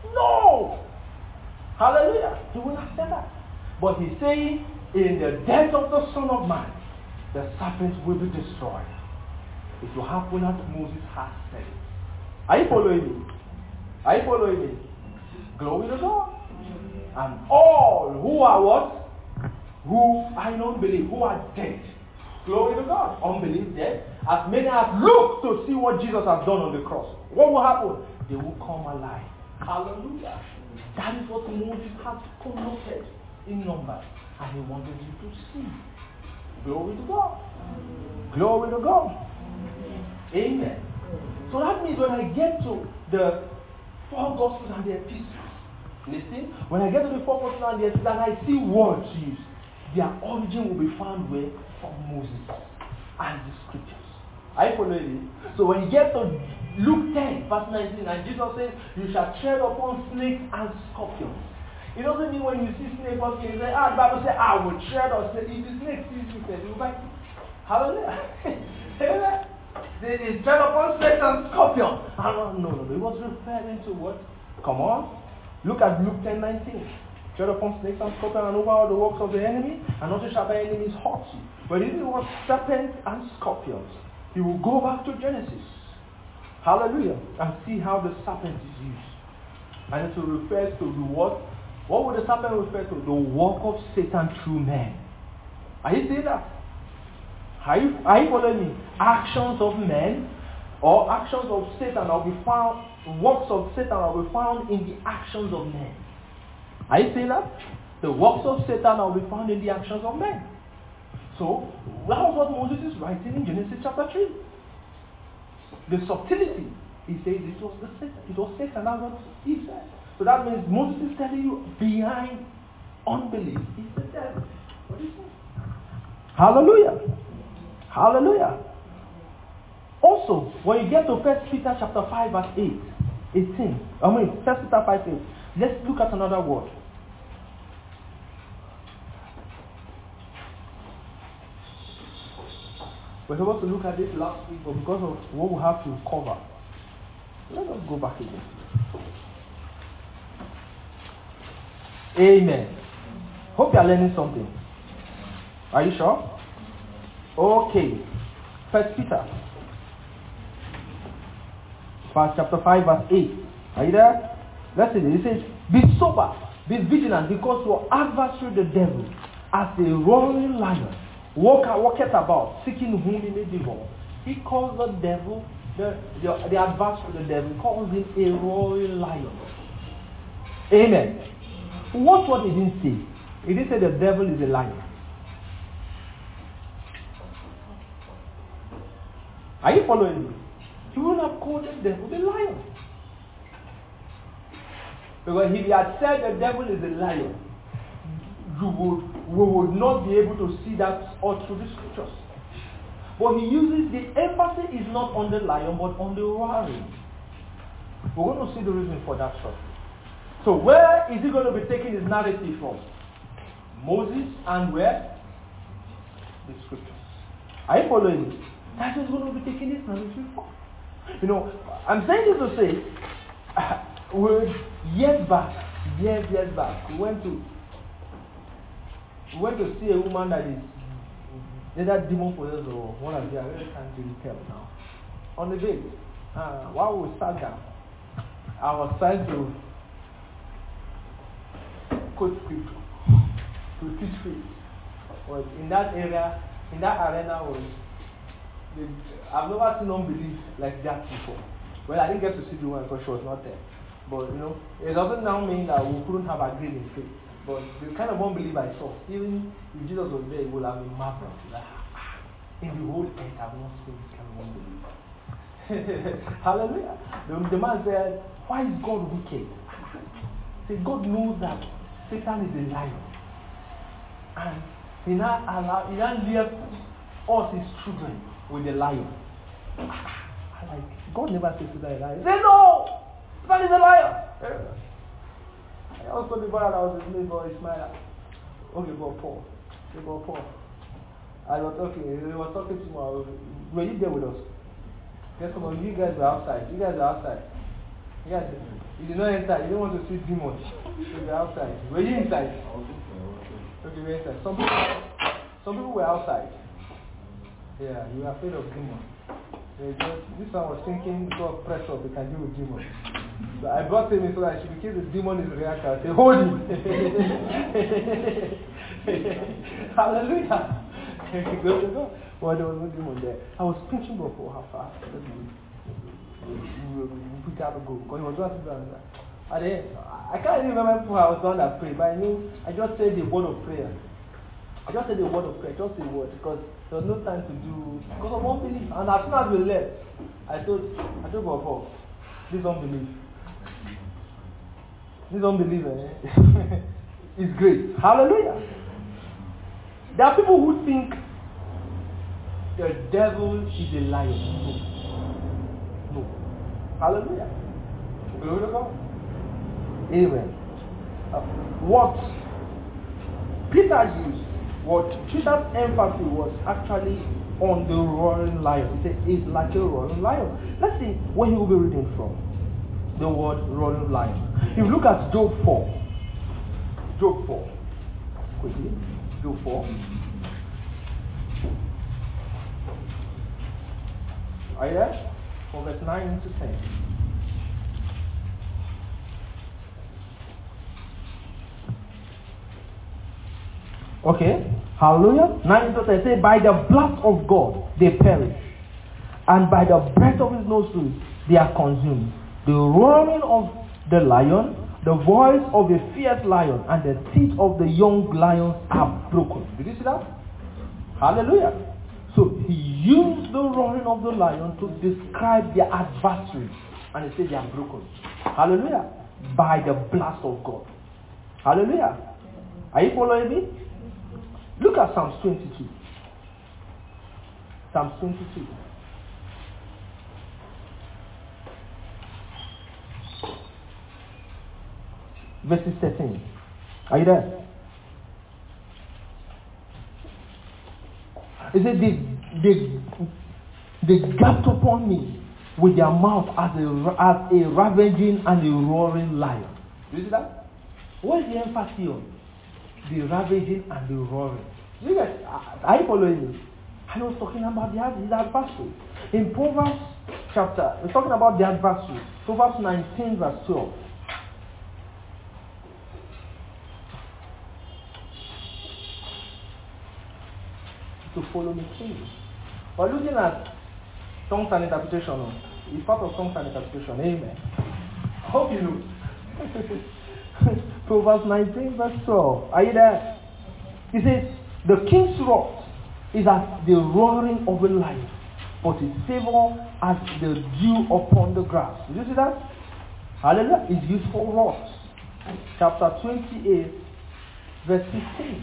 No! Hallelujah. He will not say that. But he's saying, in the death of the Son of Man, the serpent will be destroyed. It will happen as Moses has said it. Are you following me? Are you following me? Glory to God. And all who are what? Who are in unbelief, who are dead. Glory to God. Unbelief, dead. As many have looked to see what Jesus has done on the cross. What will happen? They will come alive. Hallelujah. That is what Moses has connoted in Numbers. And he wanted you to see. Glory to God. Glory to God. Amen. So that means when I get to the 4 Gospels and the Epistles, listen, when I get to the 4 Gospels and the Epistles and I see words used, their origin will be found where? From Moses and the Scriptures. Are you following me? So when you get to Luke 10, verse 19, and Jesus says, you shall tread upon snakes and scorpions. It doesn't mean when you see snake walking, you say, the Bible says, I will tread on snake. If the snake sees you, he will bite you. Hallelujah. Amen. They tread upon snakes and scorpions. No. It was referring to what? Come on. Look at Luke 10:19. Tread upon snakes and scorpions and over all the works of the enemy, and nothing shall by enemies hurt you. But if it was serpents and scorpions, you will go back to Genesis. Hallelujah. And see how the serpent is used. And it will refer to the what? What would the serpent refer to? The work of Satan through men. Are you seeing that? Are you following me? Actions of men or actions of Satan will be found, works of Satan will be found in the actions of men. Are you seeing that? The works of Satan will be found in the actions of men. So, that was what Moses is writing in Genesis chapter 3. The subtlety, he says it was Satan. It was Satan, that's what he said. So that means Moses is telling you behind unbelief is the devil. What is it? Hallelujah. Hallelujah. Also, when you get to 1 Peter chapter 5 verse 18. 1 Peter 5:8. Let's look at another word. We're supposed to look at this last week, but because of what we have to cover, let us go back again. Amen. Hope you are learning something. Are you sure? Okay. 1 Peter chapter 5 verse 8. Are you there? Let's see. It says, be sober, be vigilant, because your adversary the devil, as a roaring lion, walketh about, seeking whom he may devour. He calls the devil, the adversary the devil, calls him a roaring lion. Amen. Watch what he didn't say. He didn't say the devil is a lion. Are you following me? He would have called the devil the lion. Because if he had said the devil is a lion, we would not be able to see that all through the Scriptures. But he uses, the emphasis is not on the lion, but on the roaring. We're going to see the reason for that shortly. So where is he going to be taking his narrative from? Moses, and where? The Scriptures. Are you following me? That's where he's going to be taking his narrative from. You know, I'm saying this to say, years back, we went to see a woman that is either demon possessed or one of the, I really can't really tell now. On the day, while we sat down, I was trying to quote scripture to teach faith. But in that area, in that arena I've never seen unbelief like that before. Well, I didn't get to see the one because she was not there. But you know, it doesn't now mean that we couldn't have agreed in faith. But the kind of unbelief I saw, even if Jesus was there, it would have been marvelous. Like, in the whole earth, I've not seen this kind of unbelief. Hallelujah. The man said, why is God wicked? See, God knows that Satan is a lion. And he now left us, his children, with the lion. God never says Satan is a lion. He said, no! Satan is a lion. I was told the brother that was his neighbor, Ismail. Okay, but Paul. I was talking to him. Were you there with us? Guess what? You guys were outside. You guys, you did not enter. You didn't want to see demons. You were outside. Were you inside? Okay, we were inside. Some people were outside. Yeah, you were afraid of demons. This one was thinking because of pressure they can deal with demons. So I brought him in so that in case the demon is reacting, I say, hold him. Hallelujah. Go. Well, there was no demon there. I was thinking before how far. We gotta go. Because he was going to do that. At the end, I can't even remember who I was done that prayer, but I knew I just said the word of prayer. Just a word, because there was no time to do, because of unbelief. And as soon as we left, I told Bob, this unbelief is great. Hallelujah. There are people who think the devil is a liar. No. Hallelujah. Glory to God. Amen. What Peter used, what Peter's emphasis was actually on the roaring lion. He said, it's like a roaring lion. Let's see where he will be reading from. The word roaring lion. If you look at Job 4. Quickly. Job 4. Are you there? From verse 9 to 10. Okay, hallelujah. 9 to 10 say, by the blast of God they perish, and by the breath of his nostrils they are consumed. The roaring of the lion, the voice of a fierce lion, and the teeth of the young lions are broken. Did you see that? Hallelujah. So he used the roaring of the lion to describe their adversaries, and he said they are broken. Hallelujah. By the blast of God. Hallelujah. Are you following me? Look at Psalms 22. Psalms 22. Verses 13. Are you there? It says they gaped upon me with their mouth as a ravaging and a roaring lion. Do you see that? What is the emphasis on? The ravaging and the roaring. You guys, are you following me? I was talking about the adversary. In Proverbs chapter, we're talking about the adversary. Proverbs 19 verse 12. To follow me, please. We're looking at tongues and interpretation. It's part of tongues and interpretation. Amen. I hope you know. Proverbs 19 verse 12. Are you there? He says, the king's wrath is as the roaring of a lion, but his favor as the dew upon the grass. Did you see that? Hallelujah. It's used for wrath. Chapter 28 verse 15.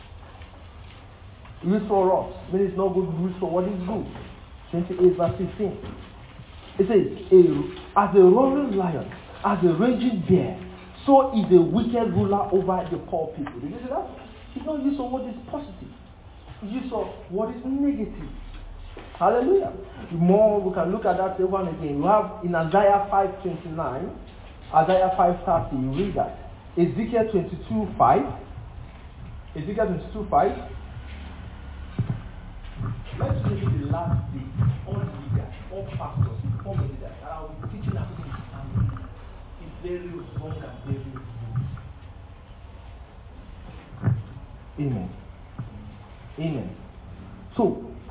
Used for wrath. Meaning it's not good, used for what is good. 28 verse 15. It says, as a roaring lion, as a raging bear, so is a wicked ruler over the poor people. Did you see that? It's not used for what is positive. It's used for what is negative. Hallelujah. More, we can look at that over and again. You have in Isaiah 5:29, Isaiah 5:30, you read that. Ezekiel 22:5. Ezekiel 22:5. Let's read the last day. All leaders, all pastors, all leaders that I will be teaching at this time. It's very long and very good. Amen. Amen. So,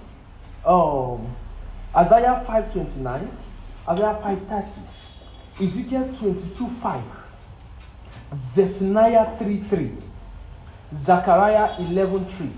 Isaiah 5:29, Isaiah 5:30, Ezekiel 22:5, Zephaniah 3:3, Zechariah 11:3.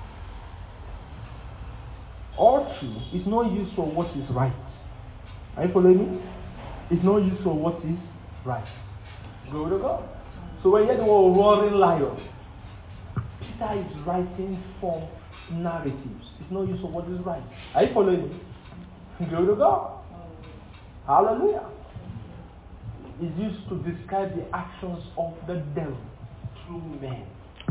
All true is not used for what is right. Are you following me? It's not used for what is right. Glory to God. So when you hear the word roaring lion, Peter is writing from narratives. It's not used for what is right. Are you following me? Glory to God. Hallelujah. is used to describe the actions of the devil through men.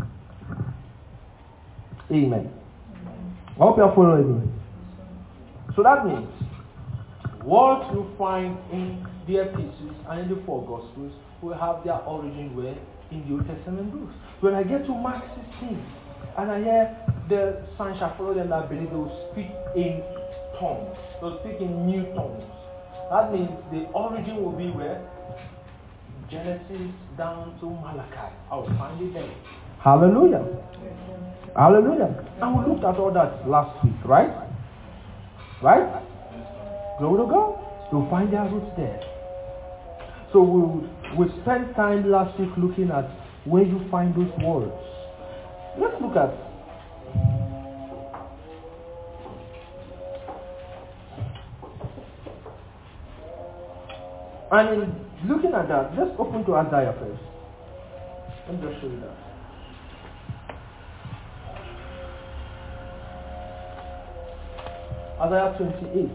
Amen. I hope you are following me. So that means what you find in the epistles and in the four gospels will have their origin where? In the Old Testament books. When I get to Mark 16 and I hear the signs shall follow them that believe, they will speak in tongues. They will speak in new tongues. That means the origin will be where? Genesis down to Malachi. I will find it there. Hallelujah. Hallelujah. And we looked at all that last week, right? Right? Glory to God. You'll find their roots there. So we spent time last week looking at where you find those words. Let's look at and in looking at that, let's open to Isaiah first. Let me just show you that. Isaiah 28.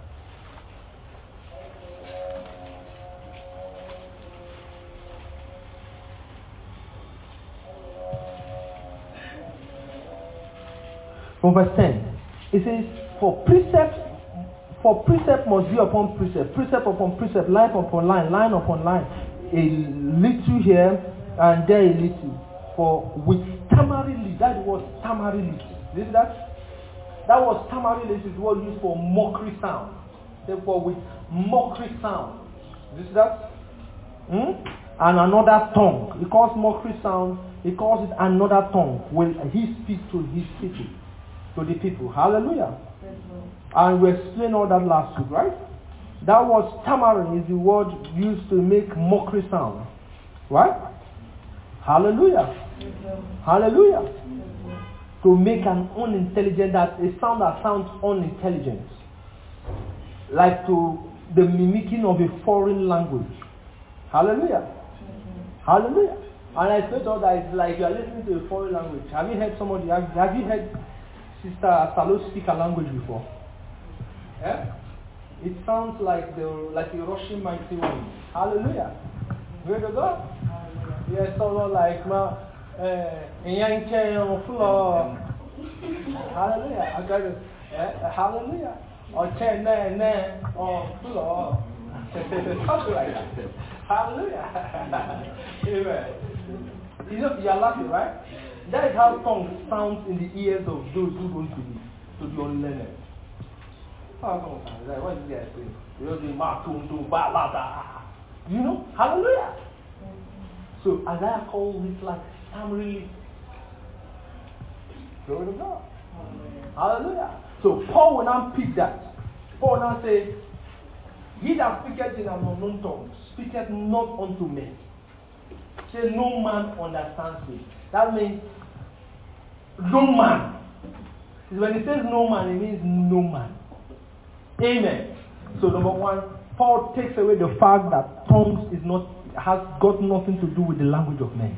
From verse 10, it says, for precept must be upon precept, precept upon precept, line upon line, line upon line, a little here and there a little. For with tamarind, that was tamarind. You see that? That was tamarind is what used for mockery sound. Therefore, with mockery sound. You see that? And another tongue. He calls mockery sound, he calls it another tongue. When he speaks to his people. To the people. Hallelujah. And we explained all that last week, right? That was tamarind is the word used to make mockery sound. Right? Hallelujah. Hallelujah. To make an unintelligent, that a sound that sounds unintelligent. Like to the mimicking of a foreign language. Hallelujah. Hallelujah. And I said all that it's like you are listening to a foreign language. Have you heard somebody, have you heard Sister Salo speak a language before? Yeah? It sounds like a Russian mighty wind. Hallelujah. Glory to God. Yeah, sort of like hallelujah. I got it. Hallelujah. Or or floor. Something like that. Hallelujah. Amen. You know, you are laughing, right? That is how tongue sounds in the ears of those who don't believe, to the unlearned. How tongue sounds? Like, what is this guy saying? You know? Hallelujah. So Isaiah calls it like tamarind. Glory to God. Hallelujah. So Paul will now pick that. Paul will now say, he that speaketh in an unknown tongue speaketh not unto men. Say, no man understands me. That means no man. When it says no man, it means no man. Amen. So number one, Paul takes away the fact that tongues has got nothing to do with the language of men.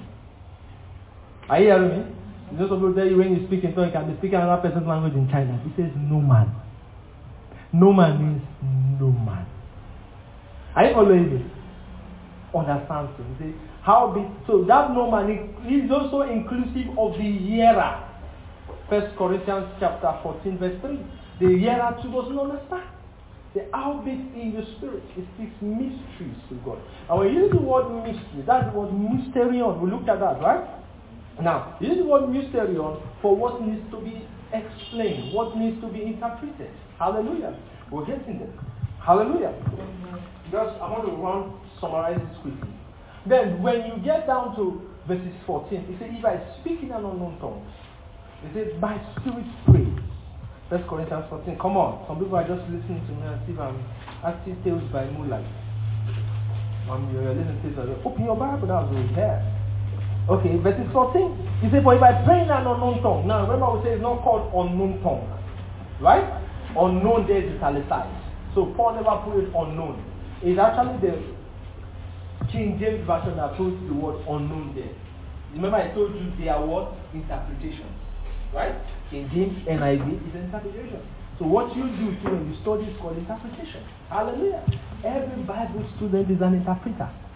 Are you hearing me? You know, some people tell you when you speak in tongues, you can be speaking another person's language in China. He says no man. No man means no man. Are you following me? Understands him. You see, so that no man is also inclusive of the hearer. 1 Corinthians chapter 14 verse 3. The hearer too doesn't understand. The albeit in the spirit, it speaks mysteries to God. And when you use the word mystery, that's the word mysterion. We looked at that, right? Now, use the word mysterion for what needs to be explained, what needs to be interpreted. Hallelujah. We're getting there. Hallelujah. Just, I want to summarize this quickly. Then, when you get down to verses 14, it says, if I speak in an unknown tongue, it says, by spirit pray. 1 Corinthians 14. Come on. Some people are just listening to me and see if I'm acting tales by moonlight. You're listening to this. Open your Bible, that's over there. Okay, verses 14. He said, for if I pray in an unknown tongue. Now, remember we say it's not called unknown tongue. Right? Unknown there is italicized. So Paul never put it unknown. It's actually the King James version that puts the word unknown there. Remember I told you they are what? Interpretations. Right? King James, NIV is an interpretation. So what you do when you study is called interpretation. Hallelujah. Every Bible student is an interpreter.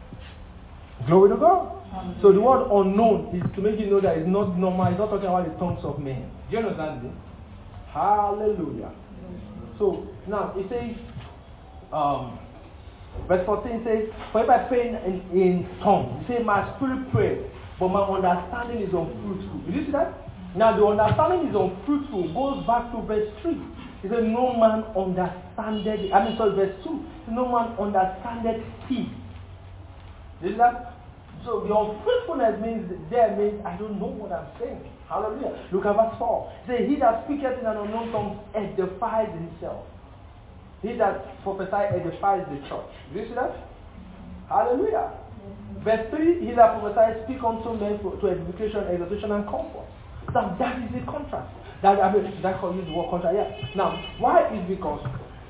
Glory to God. So the word unknown is to make you know that it's not normal. It's not talking about the tongues of men. Do you understand me? Hallelujah. So now it says, verse 14 says, for if I pray in tongues, it says my spirit prays, but my understanding is unfruitful. Did you see that? Now the understanding is unfruitful goes back to verse 3. It says no man understandeth, verse 2. No man understandeth him. Did you see that? So the unfruitfulness means I don't know what I'm saying. Hallelujah. Look at verse 4. It says, he that speaketh in an unknown tongue edifies himself. He that prophesies edifies the church. Do you see that? Hallelujah. Verse 3, he that prophesies speak unto men to edification, exhortation, and comfort. Now that is a contrast. That's how you use the word contrast. Yeah. Now, why is because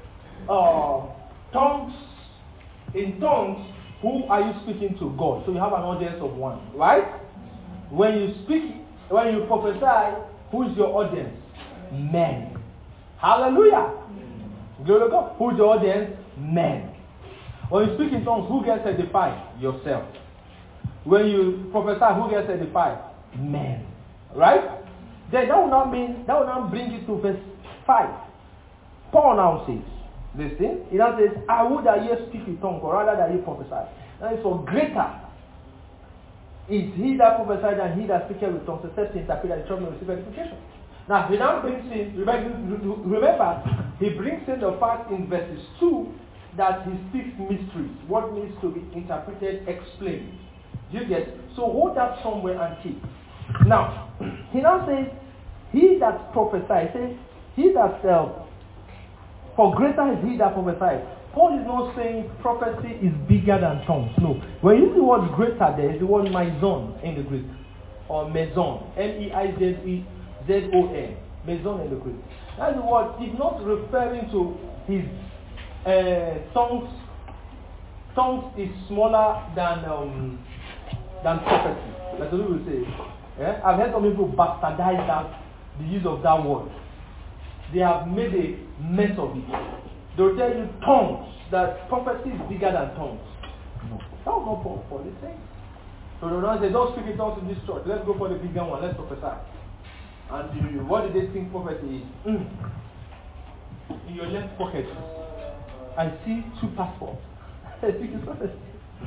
in tongues, who are you speaking to? God. So you have an audience of one, right? When you prophesy, who is your audience? Men. Hallelujah. Glory to God. Who is your audience? Men. When you speak in tongues, who gets edified? Yourself. When you prophesy, who gets edified? Men. Right? Then that will not bring you to verse 5. Paul now says, listen, he now says, I would that ye speak in tongues, or rather that ye prophesy. That is for greater is he that prophesied than he that speaketh with tongues, except he interpret and the church may receive edification. Now he now brings in, remember, he brings in the fact in verses 2 that he speaks mysteries, what needs to be interpreted, explained. You get? So hold that somewhere and keep. Now, he now says, he that prophesies, says, he that for greater is he that prophesies. Paul is not saying prophecy is bigger than tongues. No. When you use the word greater, there is the word meizon in the Greek. Or meizon. M-E-I-Z-E-Z-O-N. Meizon in the Greek. That's the word. It's not referring to his tongues. Tongues is smaller than prophecy. That's what we will say. Yeah? I've heard some people bastardize the use of that word. They have made a mess of it. They'll tell you tongues, that prophecy is bigger than tongues. No. That was not Paul. Paul is saying. So the one says, don't speak in tongues in this church. Let's go for the bigger one. Let's prophesy. And what did they think prophecy is? In your left pocket, I see 2 passports. I think it's prophecy.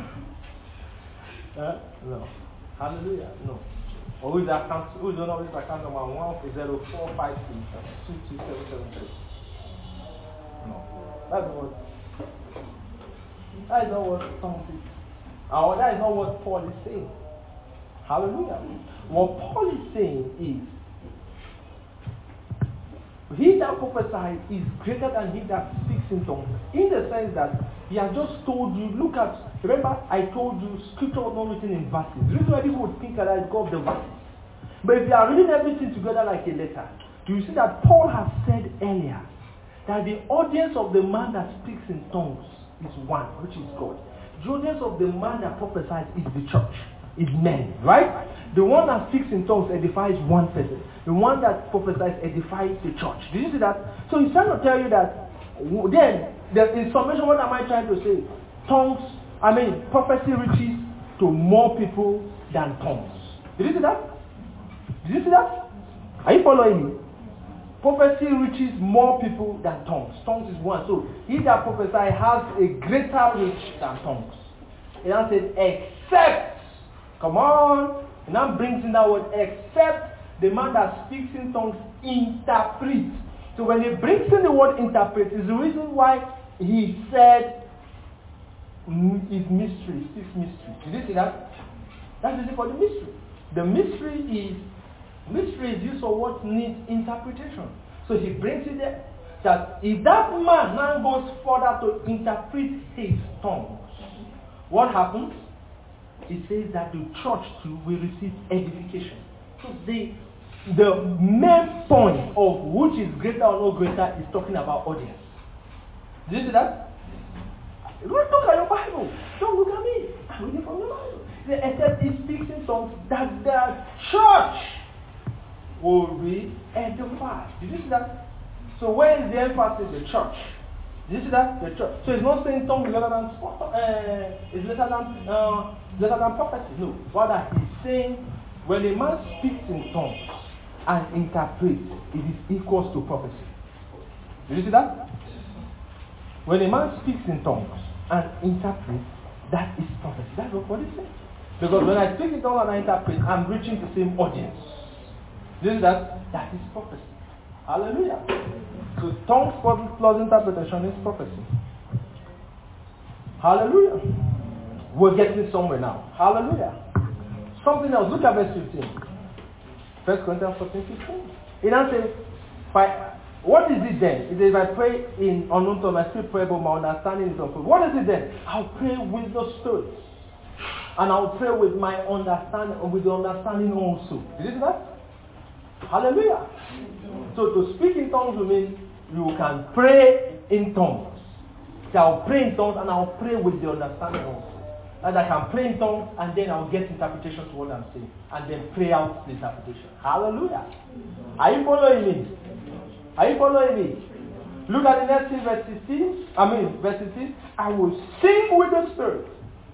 No. Hallelujah. No. Or who is the account? Who is the owner of this account number 14045222773? No. That's not what tongues is. Or that is not what Paul is saying. Hallelujah. What Paul is saying is, he that prophesies is greater than he that speaks in tongues. In the sense that he has just told you, remember I told you scripture was not written in verses. The reason why people would think that it's God of the verses. But if you are reading everything together like a letter, you see that Paul has said earlier that the audience of the man that speaks in tongues is one, which is God. The audience of the man that prophesies is the church, is men, right? The one that speaks in tongues edifies one person. The one that prophesies edifies the church. Do you see that? So he's trying to tell you that then, in summation, what am I trying to say? Prophecy reaches to more people than tongues. Did you see that? Did you see that? Are you following me? Prophecy reaches more people than tongues. Tongues is one. So he that prophesies has a greater reach than tongues. It now says, except. Come on. It now brings in that word, except the man that speaks in tongues interprets. So when he brings in the word interpret, is the reason why he said is mystery, speaks mystery. Did you see that? That's the reason for the mystery. The mystery is used for what needs interpretation. So he brings it there that if that man now goes further to interpret his tongues, what happens? He says that the church too will receive edification. So the main point of which is greater or not greater is talking about audience. Did you see that? Look at your Bible. Don't look at me. I'm reading from the Bible. Except he speaks in tongues that the church will be edified. Did you see that? So where is the emphasis? The church. Did you see that? The church. So it's not saying tongues is lesser than prophecy. No. Rather, he's saying when a man speaks in tongues and interprets, it is equals to prophecy. Did you see that? When a man speaks in tongues and interprets, that is prophecy. That's what he's saying. Because when I speak in tongues and I interpret, I'm reaching the same audience. Did you see that? That is prophecy. Hallelujah. So tongues plus interpretation is prophecy. Hallelujah. We're getting somewhere now. Hallelujah. Something else. Look at verse 15. 1 Corinthians 14:15. It now says, what is it then? It says, if I pray in unknown tongues, I still pray, but my understanding is unfulfilled. What is it then? I'll pray with the Spirit. And I'll pray with my understanding, and with the understanding also. Did you see that? Hallelujah. So to speak in tongues will mean you can pray in tongues. So I'll pray in tongues and I'll pray with the understanding also. And I can pray in tongues and then I'll get interpretation to what I'm saying. And then pray out the interpretation. Hallelujah. Are you following me? Are you following me? Look at the next thing, verse 16. Verse 16. I will sing with the Spirit.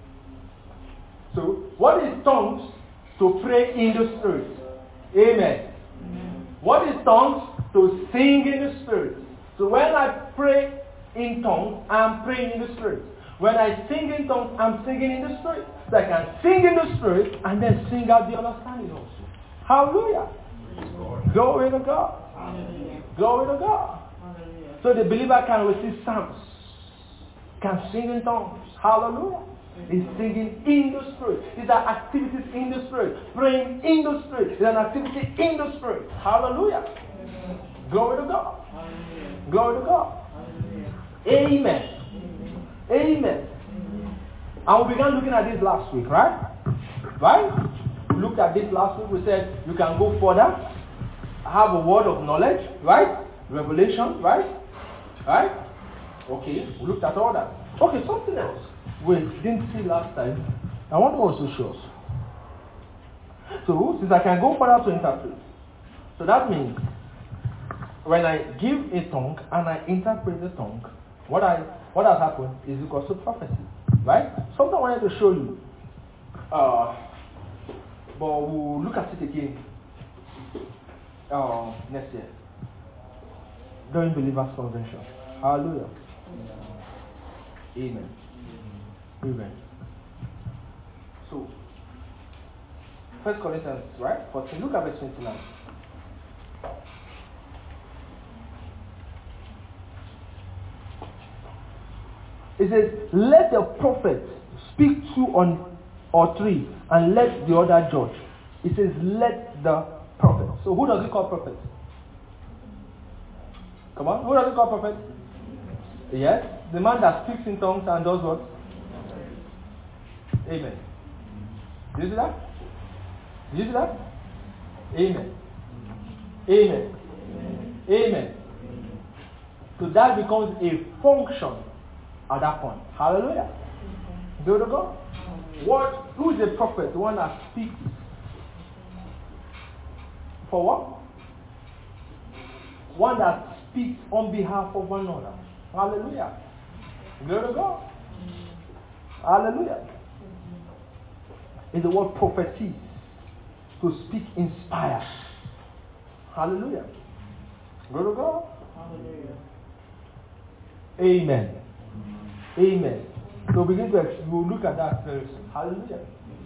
So what is tongues? To pray in the Spirit. Amen. What is tongues? To sing in the Spirit. So when I pray in tongues, I'm praying in the Spirit. When I sing in tongues, I'm singing in the Spirit. So I can sing in the Spirit and then sing out the understanding also. Hallelujah. Glory to God. Hallelujah. Glory to God. Hallelujah. So the believer can receive psalms, can sing in tongues. Hallelujah. He's singing in the Spirit. These are activities in the Spirit. Praying in the Spirit is an activity in the Spirit. Hallelujah. Glory to God. Hallelujah. Glory to God. Hallelujah. Amen. Amen. And we began looking at this last week, right? Right? We looked at this last week. We said you can go further. Have a word of knowledge, right? Revelation, right? Right? Okay. We looked at all that. Okay, something else we didn't see last time. I want to also show us. So, since I can go further to interpret, so that means when I give a tongue and I interpret the tongue, what has happened is equal to prophecy, right? Something I wanted to show you, but we'll look at it again next year during Believers Convention. Hallelujah. Amen. Amen. So, 1 Corinthians, right? 14. Look at verse 29. It says, let the prophet speak 2 or 3, and let the other judge. It says, let the prophet. So who does he call prophet? Come on, who does he call prophet? Yes, the man that speaks in tongues and does what? Amen. Did you see that? Did you see that? Amen. Amen. Amen. So that becomes a function at that point. Hallelujah. Glory to God. Who is a prophet? The one that speaks. For what? One that speaks on behalf of one another. Hallelujah. Glory to God. Hallelujah. Is the word prophecy. To speak inspires. Hallelujah. Glory to God. Hallelujah. Amen. Amen. So we'll look at that very soon. Hallelujah.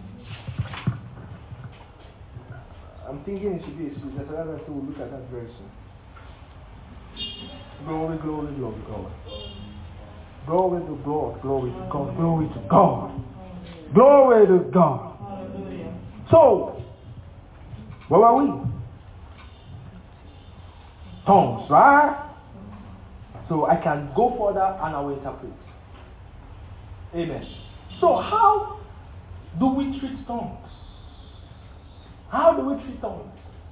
I'm thinking it should be a series. So we'll look at that very soon. Glory, glory, glory, glory. Glory to God, glory to God, glory to God. Glory to God. So, where are we? Tongues, right? So I can go further and I will interpret. Amen. So how do we treat tongues? How do we treat tongues?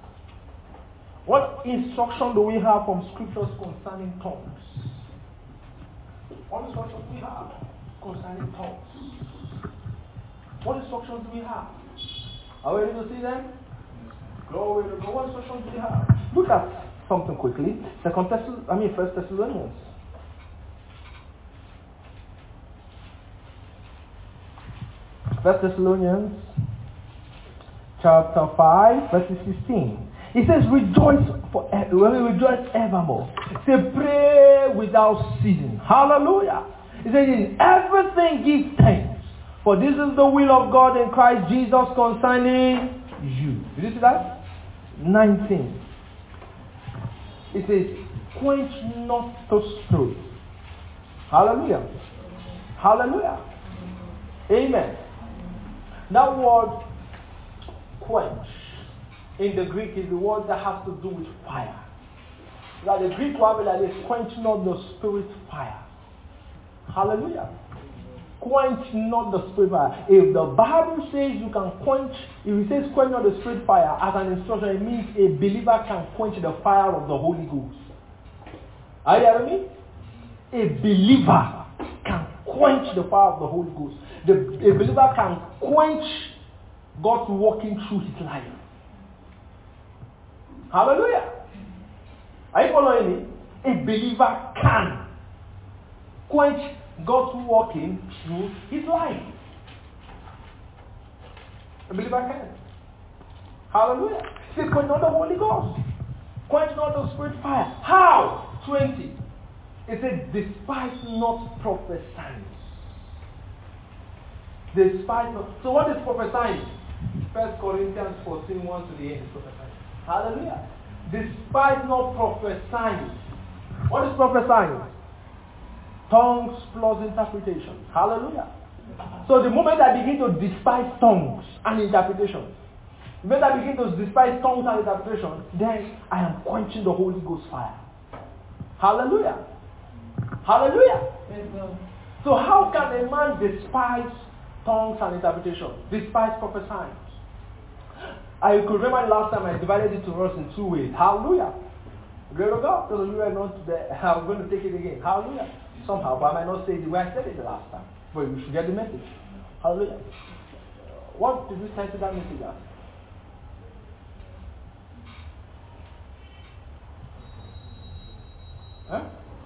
What instruction do we have from scriptures concerning tongues? What instructions do we have concerning tongues? What instructions do we have? Are we ready to see them? Glory to God. What instructions do we have? Look at something quickly. 1 Thessalonians. 1 Thessalonians chapter 5, verse 16. It says, rejoice evermore. It says, pray without ceasing. Hallelujah. It says, in everything give thanks, for this is the will of God in Christ Jesus concerning you. Did you see that? 19. It says, quench not the spirit. Hallelujah. Hallelujah. Amen. That word quench in the Greek is the word that has to do with fire. Now the Greek word that is quench not the spirit fire. Hallelujah. Quench not the spirit fire. If the Bible says you can quench, if it says quench not the spirit fire as an instruction, it means a believer can quench the fire of the Holy Ghost. Are you hearing me? A believer can quench the fire of the Holy Ghost. A believer can quench God's working through his life. Hallelujah. Are you following me? A believer can quench God's working through his life. A believer can. Hallelujah. Say, quench not the Holy Ghost. Quench not the spirit fire. How? 20. It says, despise not prophesying. Despise not. So what is prophesying? 1 Corinthians 14, 1 to the end is prophesying. Hallelujah. Despise not prophesying. What is prophesying? Tongues plus interpretation. Hallelujah. So the moment I begin to despise tongues and interpretation, the moment I begin to despise tongues and interpretation, then I am quenching the Holy Ghost fire. Hallelujah. Hallelujah. So how can a man despise tongues and interpretation? Despise prophesying. I could remember the last time I divided it to us in two ways. Hallelujah. Glory to God. Those of you who are not there, I'm going to take it again. Hallelujah. Somehow, but I might not say it the way I said it the last time. But you should get the message. Hallelujah. What did you title that message as? Huh?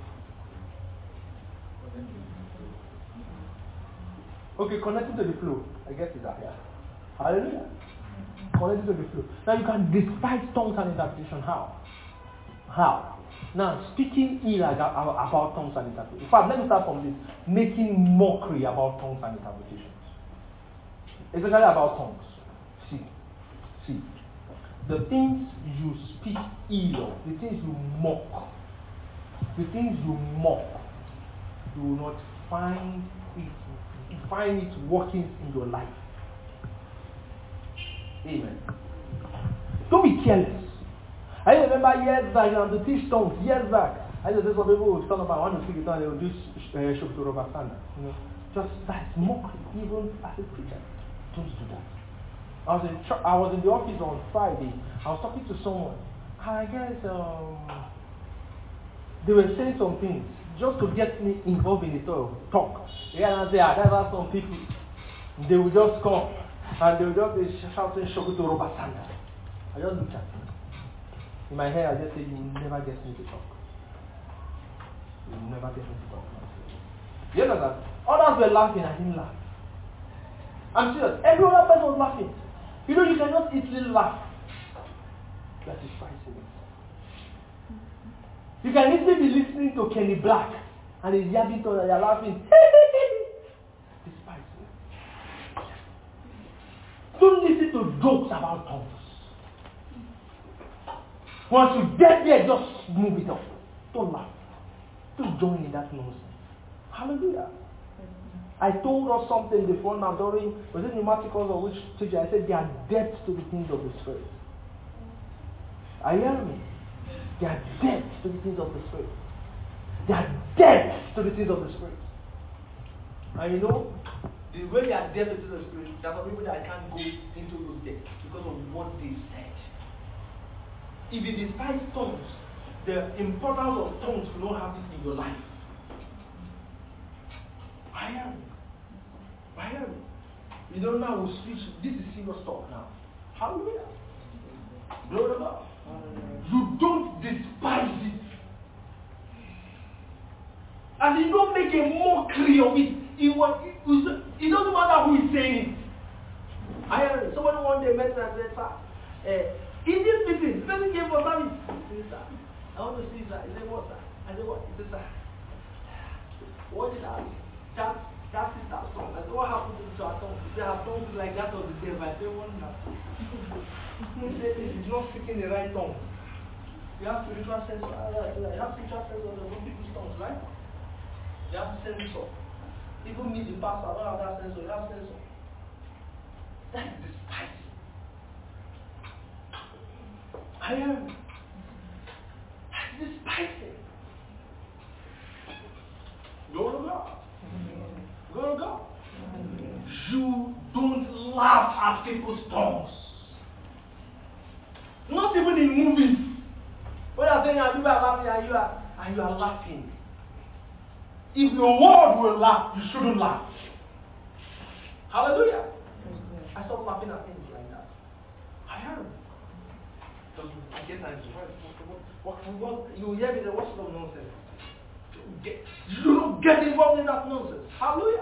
Okay, connected to the flow. I guess it's that, yeah. Hallelujah. Connected to the flow. Now you can despise tongues and interpretation. How? How? Now, speaking ill about tongues and interpretation. In fact, let me start from this. Making mockery about tongues and interpretations. Especially about tongues. See. The things you speak ill of, the things you mock, you will not find it working in your life. Amen. Don't be careless. I remember years back, to teach tongues, years back. I just said some people would stand up and want to speak it down, they would do Shokto Robasana. Just that's mockery, even as a preacher. Don't do that. I was in the office on Friday. I was talking to someone. I guess they were saying some things just to get me involved in the talk. Yeah, and I say, that's how some people, they will just come and they will just be shouting Shokto Robasana. I just looked at them. In my head, I just said, you will never get me to talk. You will never get me to talk. You know that? Others were laughing, I didn't laugh. I'm serious. Every other person was laughing. You know, you cannot easily laugh. That is pricing it. You can easily be listening to Kenny Black and he's yapping to and you're laughing. Despise it. Don't listen to jokes about tongues. Once you get there, just move it up. Don't laugh. Don't join in that nonsense. Hallelujah. I told us something before now during, was it pneumaticals or which teacher? I said they are depths to the things of the Spirit. Are you hearing me? They are depths to the things of the Spirit. They are depths to the things of the Spirit. And you know, the way they are depths to the Spirit, there are some people that can't go into those depths because of what they said. If you despise tongues, the importance of tongues will not have it in your life. I am. You don't know, we'll switch. This is serious talk now. Hallelujah. Glory to God. You don't despise it. And you don't make a mockery of it. It doesn't matter who is saying it. Someone one day met me and said, sir, in this meeting, the person came for service. He said, sir, I want to see sir. He said, what sir? I said, what? He said, sir, what did that sister song? I said, what happened to our tongue? He said, our tongue is like that of the devil. I said, wonder. He said, it's not speaking the right tongue. You have spiritual sense. You have spiritual sense of the people's tongues, right? You have sense of. Even me, the pastor, I don't have that sense of. You have sense of. That is despite. I am. That's despising. Go to God. Go to God. You don't laugh at people's tongues. Not even in movies. When I'm saying you are laughing and you are laughing. If your world will laugh, you shouldn't laugh. Hallelujah. I stopped laughing at things like that. I am. I get that. What you hear me say, what sort of nonsense? You don't get involved in that nonsense. Hallelujah.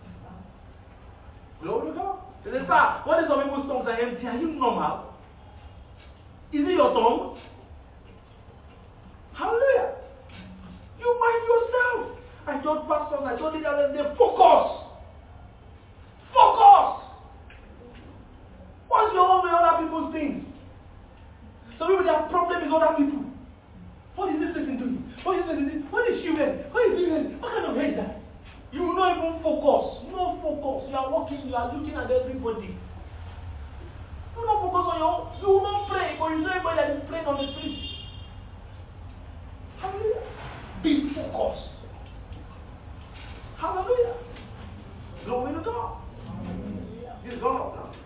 Glory to God. They say, sir, what is some people's tongues are empty? Are you normal? Is it your tongue? Hallelujah. You mind yourself. I told pastors, I told leaders, they focus. Focus. What's your own with other people's things? Some people, their problem is other people. What is this person doing? What is this person doing? What is she wearing? What is he wearing? What kind of hair is that? You will not even focus. No focus. You are walking, you are looking at everybody. You will not focus on your own. You will not pray, but you know everybody that is praying on the street. Hallelujah. Be focused. Hallelujah. Glory to God. This is God now.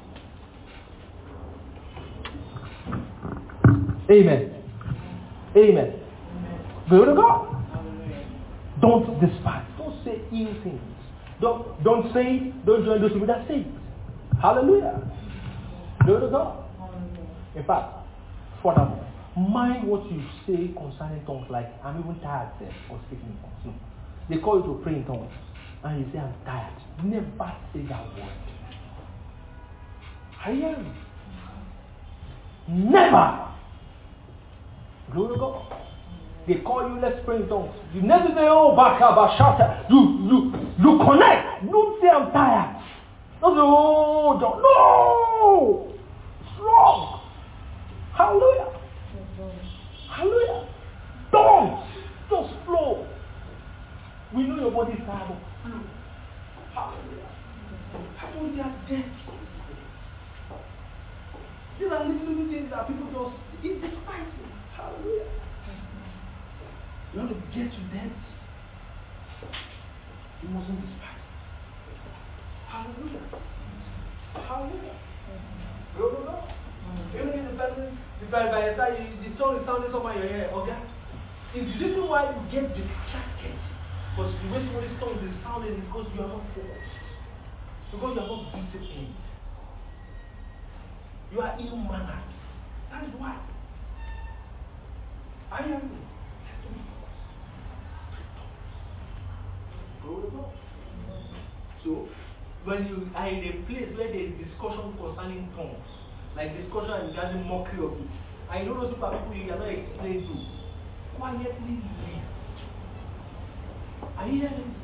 Amen. Amen. Glory to God. Don't despise. Don't say ill things. Don't say, don't join those people that say it. Hallelujah. Glory to God. In fact, furthermore, mind what you say concerning tongues, like I'm even tired of speaking in tongues. No. They call you to pray in tongues and you say I'm tired. Never say that word. I am. Never. Glory to God. They call you, let's pray in tongues. You never say, oh, Bakabashata. You connect. Don't say I'm tired. Don't say, oh, John. No! It's wrong. Hallelujah. Hallelujah. Don't. Just flow. We know your body is tired, but flow. Hallelujah. How they are dead. These are little things that people just, it's exciting. Hallelujah. You want to get to that? You mustn't despise. Hallelujah. Hallelujah. Glory to God. Even if the person, by the time the tongue is sounding somewhere in your ear, okay? It's the reason why you get distracted. But the way somebody's tongue is sounding is because you are not focused. Because you are not disciplined. You are ill-mannered. That is why. I am. So, when you are in a place where there is discussion concerning tongues, like discussion regarding mockery of it, and you know those people you are not explained to, quietly leave. Are you hearing?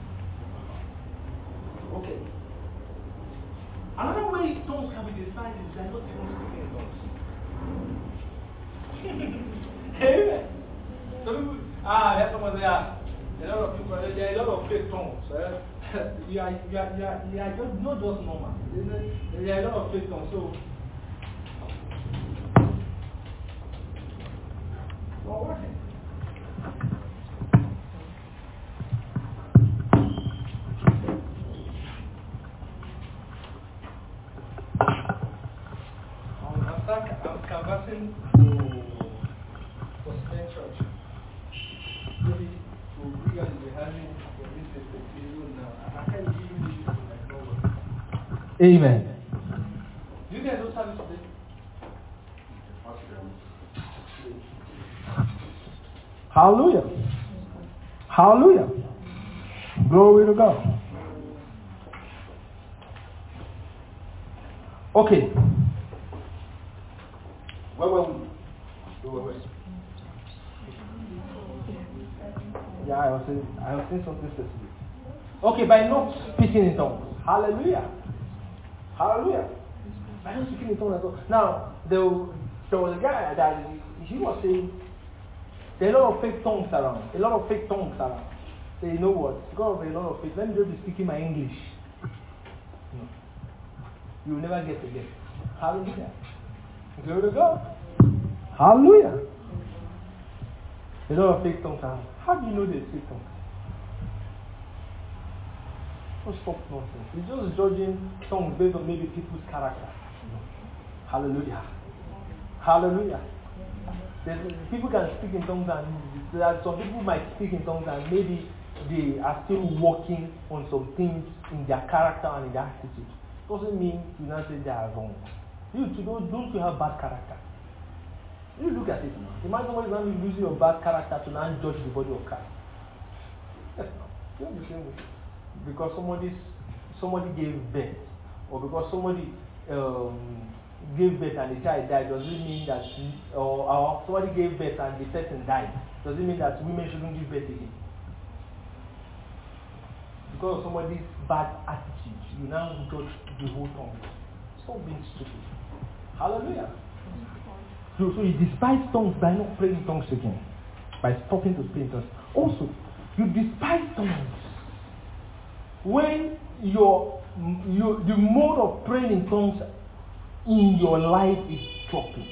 Okay. Another way tongues can be defined is they are not even speaking tongues. Amen. So people, I heard someone say, a lot of people, there are a lot of fake tongues. You are just not just normal. There are a lot of fake tongues. So, not working. I'm canvassing for Spain Church. Maybe we are having for this season now. I can't give you like no. Amen. Do you guys don't have it today? Hallelujah. Hallelujah. Glory to God. Okay. Where were we? Yeah, I was saying something specific. Okay, by not speaking in tongues. Hallelujah. Hallelujah. By not speaking in tongues at all. Now, there was a guy that he was saying there are a lot of fake tongues around. A lot of fake tongues around. So you know what? Because of a lot of fake, let me just be speaking my English. No. You will never get to get. Hallelujah. Glory to God. Hallelujah. A lot of fake tongues around. How do you know there's fake tongues? Don't stop nonsense. You're just judging tongues based on maybe people's character. No. Hallelujah. Hallelujah. People can speak in tongues, and there are some people might speak in tongues and maybe they are still working on some things in their character and in their attitude. Doesn't mean you now say they are wrong. You too, don't you have bad character? You look at it now. Imagine somebody is now using your bad character to now judge the body of Christ. Yes, no. You're the same way. Because somebody gave birth, or because somebody gave birth and the child died, does it mean that or somebody gave birth and the person died, does it mean that women shouldn't give birth again? Because of somebody's bad attitude, you now judge the whole tongue. Stop being stupid. Hallelujah. So you despise tongues by not praying in tongues again, by stopping to pray in tongues. Also, you despise tongues when the mode of praying in tongues in your life is dropping.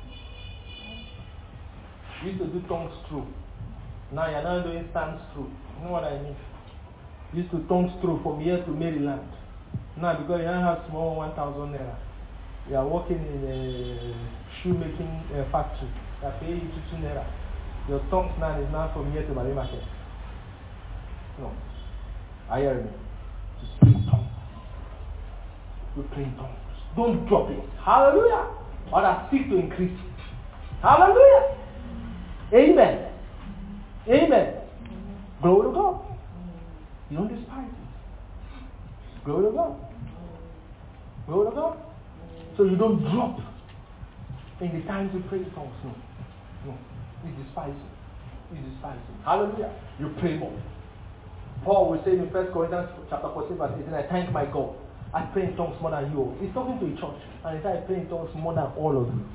You used to do tongues through. Now you're not doing stands through. You know what I mean? You used to tongues through from here to Maryland. Now because you don't have small 1,000 naira, you are working in a shoemaking factory. They are paying you 2 naira. Your tongues now is now from here to Marie Market. No. I hear me. To speak in tongues. You pray in tongues. Don't drop it. Hallelujah. Or that seek to increase. Hallelujah. Amen. Amen. Glory to God. You don't despise it. Glory to God. Glory to God. So you don't drop in the times you pray in tongues. No. No. You despise it. You despise it. Hallelujah. You pray more. Paul will say in 1 Corinthians chapter 14 verse 18, I thank my God. I pray in tongues more than you. He's talking to a church. And he said, I pray in tongues more than all of you.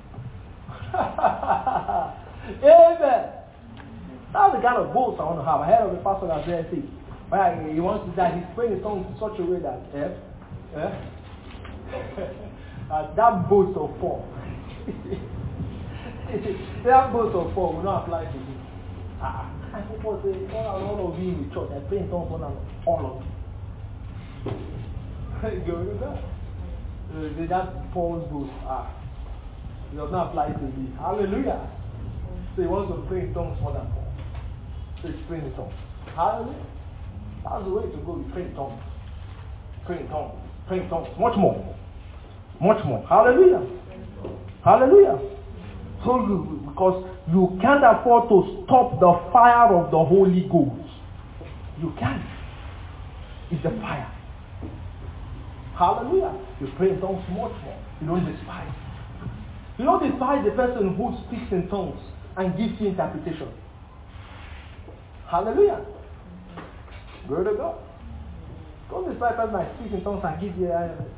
Amen. That's the kind of boast I want to have. I heard of a pastor that said, see, he wants to die. He's praying in tongues in such a way that that boast of Paul. That boast of Paul will not apply to you. I suppose all of you in the church, I pray in tongues more than all of you. Go with that. That Paul's boast. It does not apply to me. Hallelujah. So he wants to pray in tongues more than Paul. So he's praying in tongues. Hallelujah. That's the way to go. You pray in tongues. Pray in tongues. Pray in tongues. Much more. Much more. Hallelujah. Hallelujah. So because you can't afford to stop the fire of the Holy Ghost. You can't. It's the fire. Hallelujah. You pray in tongues much more. You don't despise. You don't despise the person who speaks in tongues and gives you interpretation. Hallelujah. Glory to God. Don't despise the person that speaks in tongues and gives you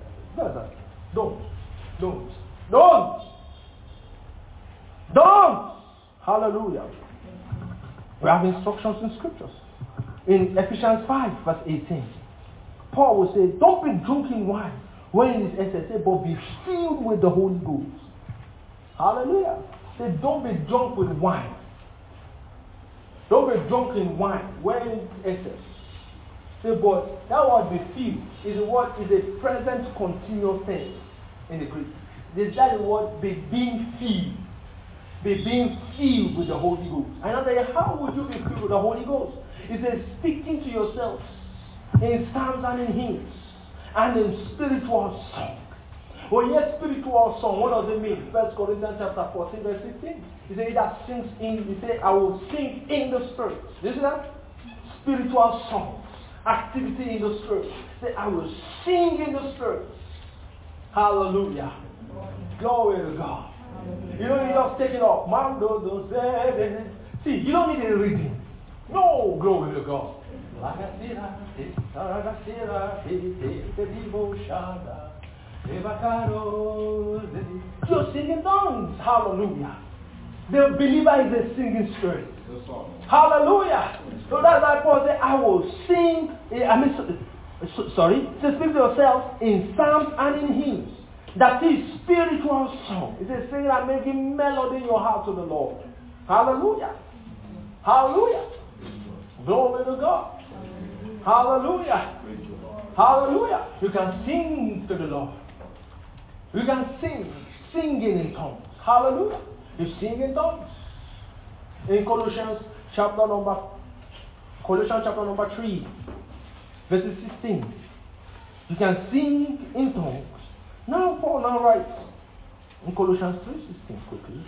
Don't. Hallelujah. We have instructions in scriptures. In Ephesians 5 verse 18. Paul will say, don't be drunk in wine when it is excess, but be filled with the Holy Ghost. Hallelujah. Say, don't be drunk with wine. Don't be drunk in wine when it is excess. Say, but that word be filled is a present continuous tense in the Greek. That word be being filled. Be being filled with the Holy Ghost. And I say, how would you be filled with the Holy Ghost? It says, speaking to yourself in psalms and in hymns and in spiritual song. When you hear spiritual song, what does it mean? 1 Corinthians chapter 14 verse 15. He said that sings in, he said, I will sing in the spirit. You see that? Spiritual songs. Activity in the spirit. He said, I will sing in the spirit. Hallelujah. Glory to God. You don't need just take it off. See, you don't need any reading. No, glory to God. You're singing tongues. Hallelujah. The believer is a singing spirit. Hallelujah. So that's why Paul said, I will sing. So speak to yourself in psalms and in hymns. That is spiritual song. It's a singing and making melody in your heart to the Lord. Hallelujah. Hallelujah. Glory to God. Hallelujah. Hallelujah. You can sing to the Lord. You can singing in tongues. Hallelujah. You sing in tongues. In Colossians chapter number 3, verses 16. You can sing in tongues. Now Paul now writes in Colossians 3:16 quickly.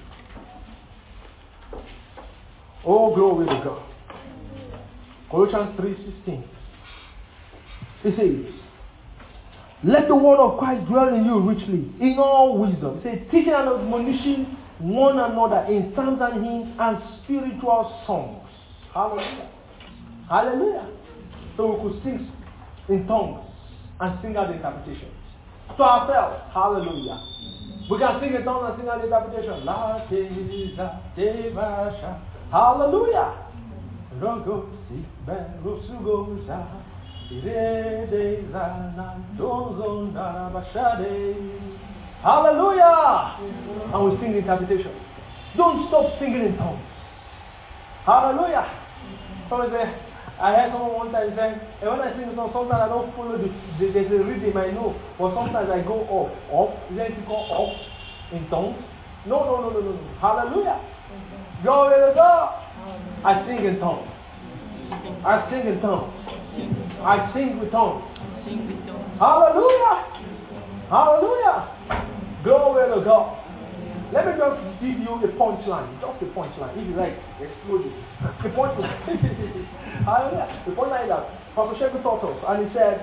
Oh, glory to God. Colossians 3:16. It says, let the word of Christ dwell in you richly, in all wisdom. It says, teaching and admonishing one another in psalms and hymns and spiritual songs. Hallelujah. Hallelujah. So we could sing in tongues and sing out the interpretation. To ourselves. Hallelujah. We can sing in tongues and sing out the interpretation. Hallelujah. Hallelujah. And we sing the interpretation. Don't stop singing in tongues. Hallelujah. Someone say, I heard someone one time say, and when I sing the song, sometimes I don't follow there's a rhythm I know, but sometimes I go up. Is there anything called up in tongues? No. Hallelujah. Glory to God. I sing in tongues. I sing in tongues. I sing with tongues. Hallelujah. Hallelujah. Glory to God. Let me just give you a punchline. Just a punchline. If you like, explode it. The punchline. Hallelujah. The punchline is that Pastor Sheku taught us, and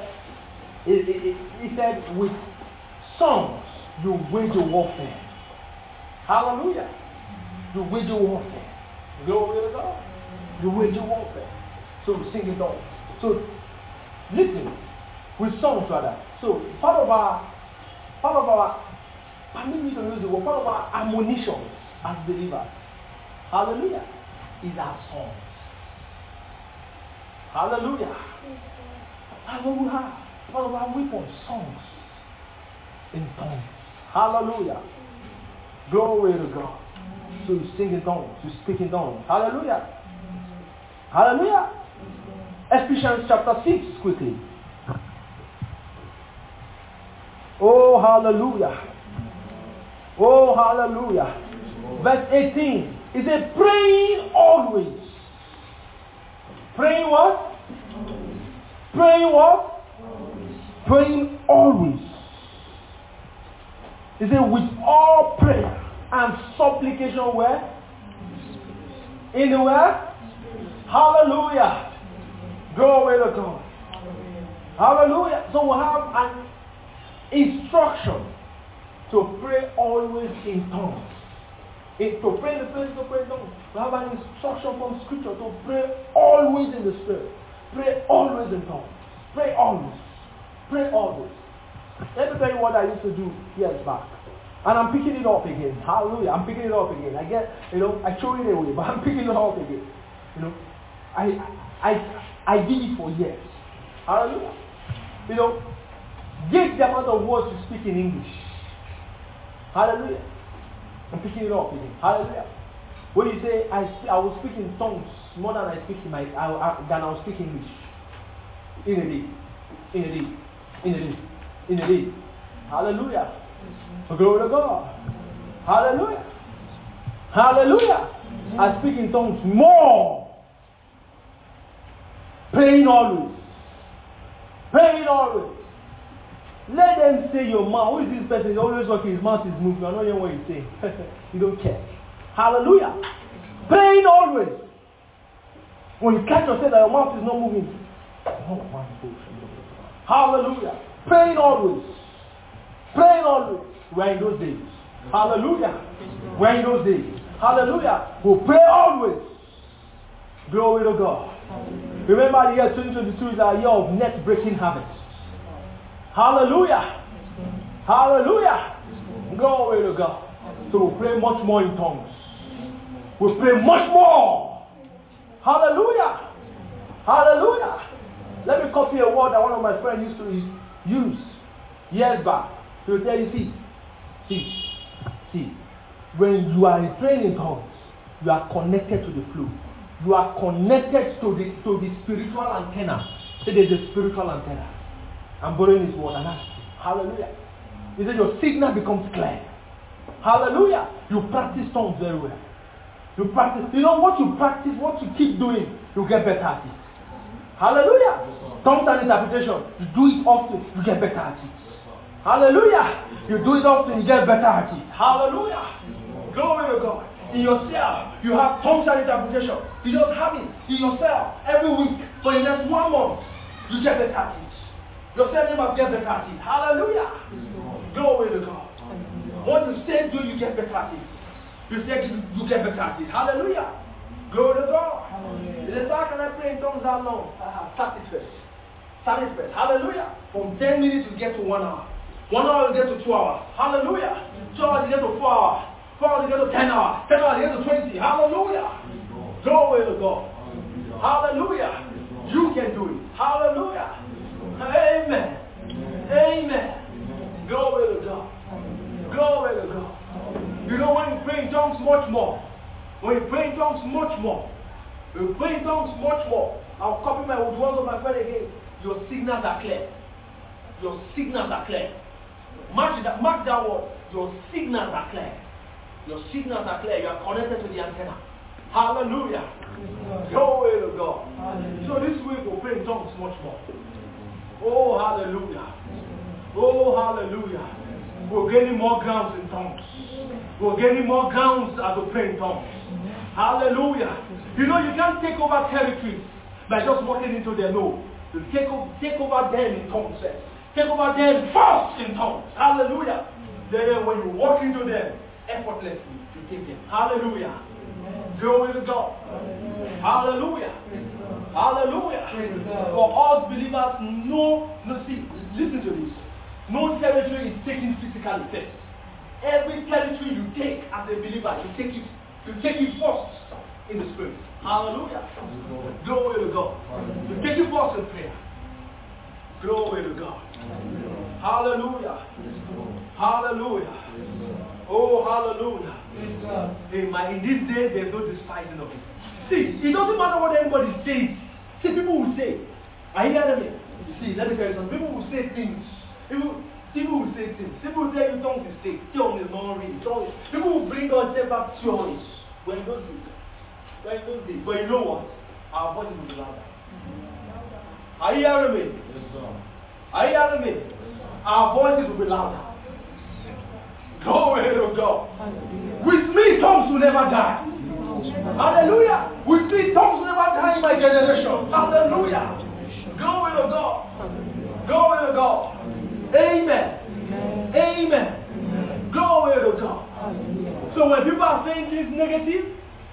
he said, with songs you wage warfare. Hallelujah. You wage warfare. Glory to God. You wage warfare. So we sing it all. So listen, with songs rather. So part of our permit me to use the word, part of our admonitions as believers, hallelujah, is our songs. Hallelujah. Hallelujah. Part of our weapons, songs in tongues. Hallelujah. Glory to God. So you sing in tongues, you speak in tongues. Hallelujah. Hallelujah. Ephesians chapter 6, quickly. Oh, hallelujah. Oh, hallelujah. Verse 18. It says, praying always. Praying what? Praying what? Praying always. It says, with all prayer and supplication where? In the where? Hallelujah. Glory to God. Hallelujah. So we have an instruction to pray always in tongues. To pray in the place, to pray in tongues. We have an instruction from Scripture to pray always in the Spirit. Pray always in tongues. Pray always. Pray always. Let me tell you what I used to do years back. And I'm picking it up again. Hallelujah. I'm picking it up again. I throw it away, but I'm picking it up again. I did it for years. Hallelujah. Gauge the amount of words you speak in English. Hallelujah. I'm picking it up again. Hallelujah. When you say I will speak in tongues more than I speak in I'll speak English. In a day. Hallelujah. Glory to God. Hallelujah. Hallelujah. I speak in tongues more. Praying always. Praying always. Let them say your mouth. Who is this person? He's always working. His mouth is moving. You are not hearing what he's saying. You don't care. Hallelujah. Praying always. When you catch yourself that your mouth is not moving. Hallelujah. Praying always. Praying always. We're in those days. Hallelujah. We're in those days. Hallelujah. We'll pray always. Glory to God. Remember the year 2022 is our year of net breaking habits. Hallelujah. Hallelujah. Glory to God. So we'll pray much more in tongues. We'll pray much more. Hallelujah. Hallelujah. Let me copy a word that one of my friends used to use years back. He will tell you, see, when you are praying in tongues, you are connected to the flow. You are connected to the spiritual antenna. So there's a spiritual antenna. I'm borrowing his word and that's hallelujah. He said your signal becomes clear. Hallelujah. You practice tongues very well. You practice. You know what you practice, what you keep doing, you get better at it. Hallelujah. Tongues and interpretation. You do it often, you get better at it. Hallelujah. You do it often, you get better at it. Hallelujah. Glory to God. In your cell, you have tongues and interpretation. You just have it in your cell every week. For the next 1 month, you get better at it. Your cell members get better at it. Hallelujah. Glory to God. What you say, do you get better at it? You say, you get better at it. Hallelujah. Glory to God. He says, how can I pray in tongues that long? Start it first. Start it first. Hallelujah. From 10 minutes you get to 1 hour. 1 hour you get to 2 hours. Hallelujah. 2 hours you get to 4 hours. 4 hours you get to 10 hours. 10 hours you get to 20. Hallelujah. Glory to God. Hallelujah. You can do it. Hallelujah. Amen. Amen. Glory to God. Glory to God. You know when you pray in tongues much more. When you pray in tongues much more. When you pray in tongues much more. I'll copy my words of my friend again. Your signals are clear. Your signals are clear. Mark that word. Your signals are clear. Your signals are clear. You are connected to the antenna. Hallelujah. Glory to God. Hallelujah. So this week we'll pray in tongues much more. Oh, hallelujah. Oh, hallelujah. We're gaining more grounds in tongues. We're gaining more grounds as we pray in tongues. Hallelujah. You know, you can't take over territories by just walking into them. No. You take over them in tongues. Take over them first in tongues. Hallelujah. Then when you walk into them, effortlessly, you take them. Hallelujah. Glory to God. Hallelujah. Hallelujah. For us believers, listen to this. No territory is taken physically first. Every territory you take as a believer, you take it first in the spirit. Hallelujah. Glory to God. You take it first in prayer. Glory to God. Hallelujah. Hallelujah. Oh, hallelujah. In this day, there's no despising of it. See, it doesn't matter what anybody says. See, people will say, are you hearing me? See, let me tell you something. People will say things. People will say things. People will tell you tongues is fake. Tongues is not real. People will bring God say back theories. When those days. But you know what? Our voices will be louder. Are you hearing me? Yes, sir. Are you hearing me? Our voices will be louder. Glory to God. With me, tongues will never die. Hallelujah. With me, tongues will never die in my generation. Hallelujah. Glory to God. Glory to God. Amen. Amen. Glory to God. So when people are saying things negative,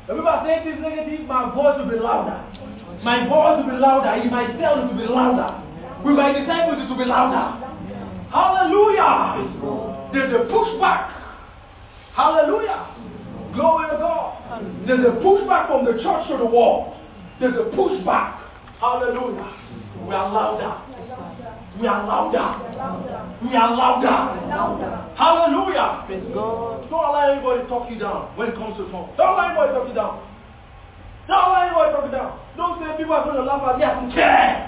my voice will be louder. My voice will be louder. In my cell it will be louder. With my disciples it will be louder. Hallelujah. There's a pushback. Hallelujah. Glory to God. There's a pushback from the church to the world. There's a pushback. Hallelujah. We are louder. We are louder. We are louder. Hallelujah. Don't allow anybody to talk you down when it comes to tongues. Don't allow anybody to talk you down. Don't allow anybody to talk you down. Don't say people are going to laugh at you. I don't care.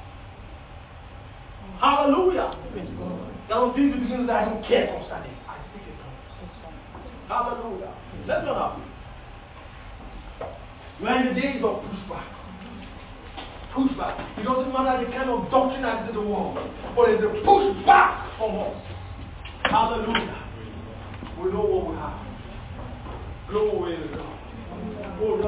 Hallelujah. There are things you begin to say, I don't care concerning. I speak in tongues. Hallelujah. Let's not happen. We're in the days of pushback. Pushback. It doesn't matter the kind of doctrine that is in the world, but it's a pushback from us. Hallelujah. We know what we have. Glory to God.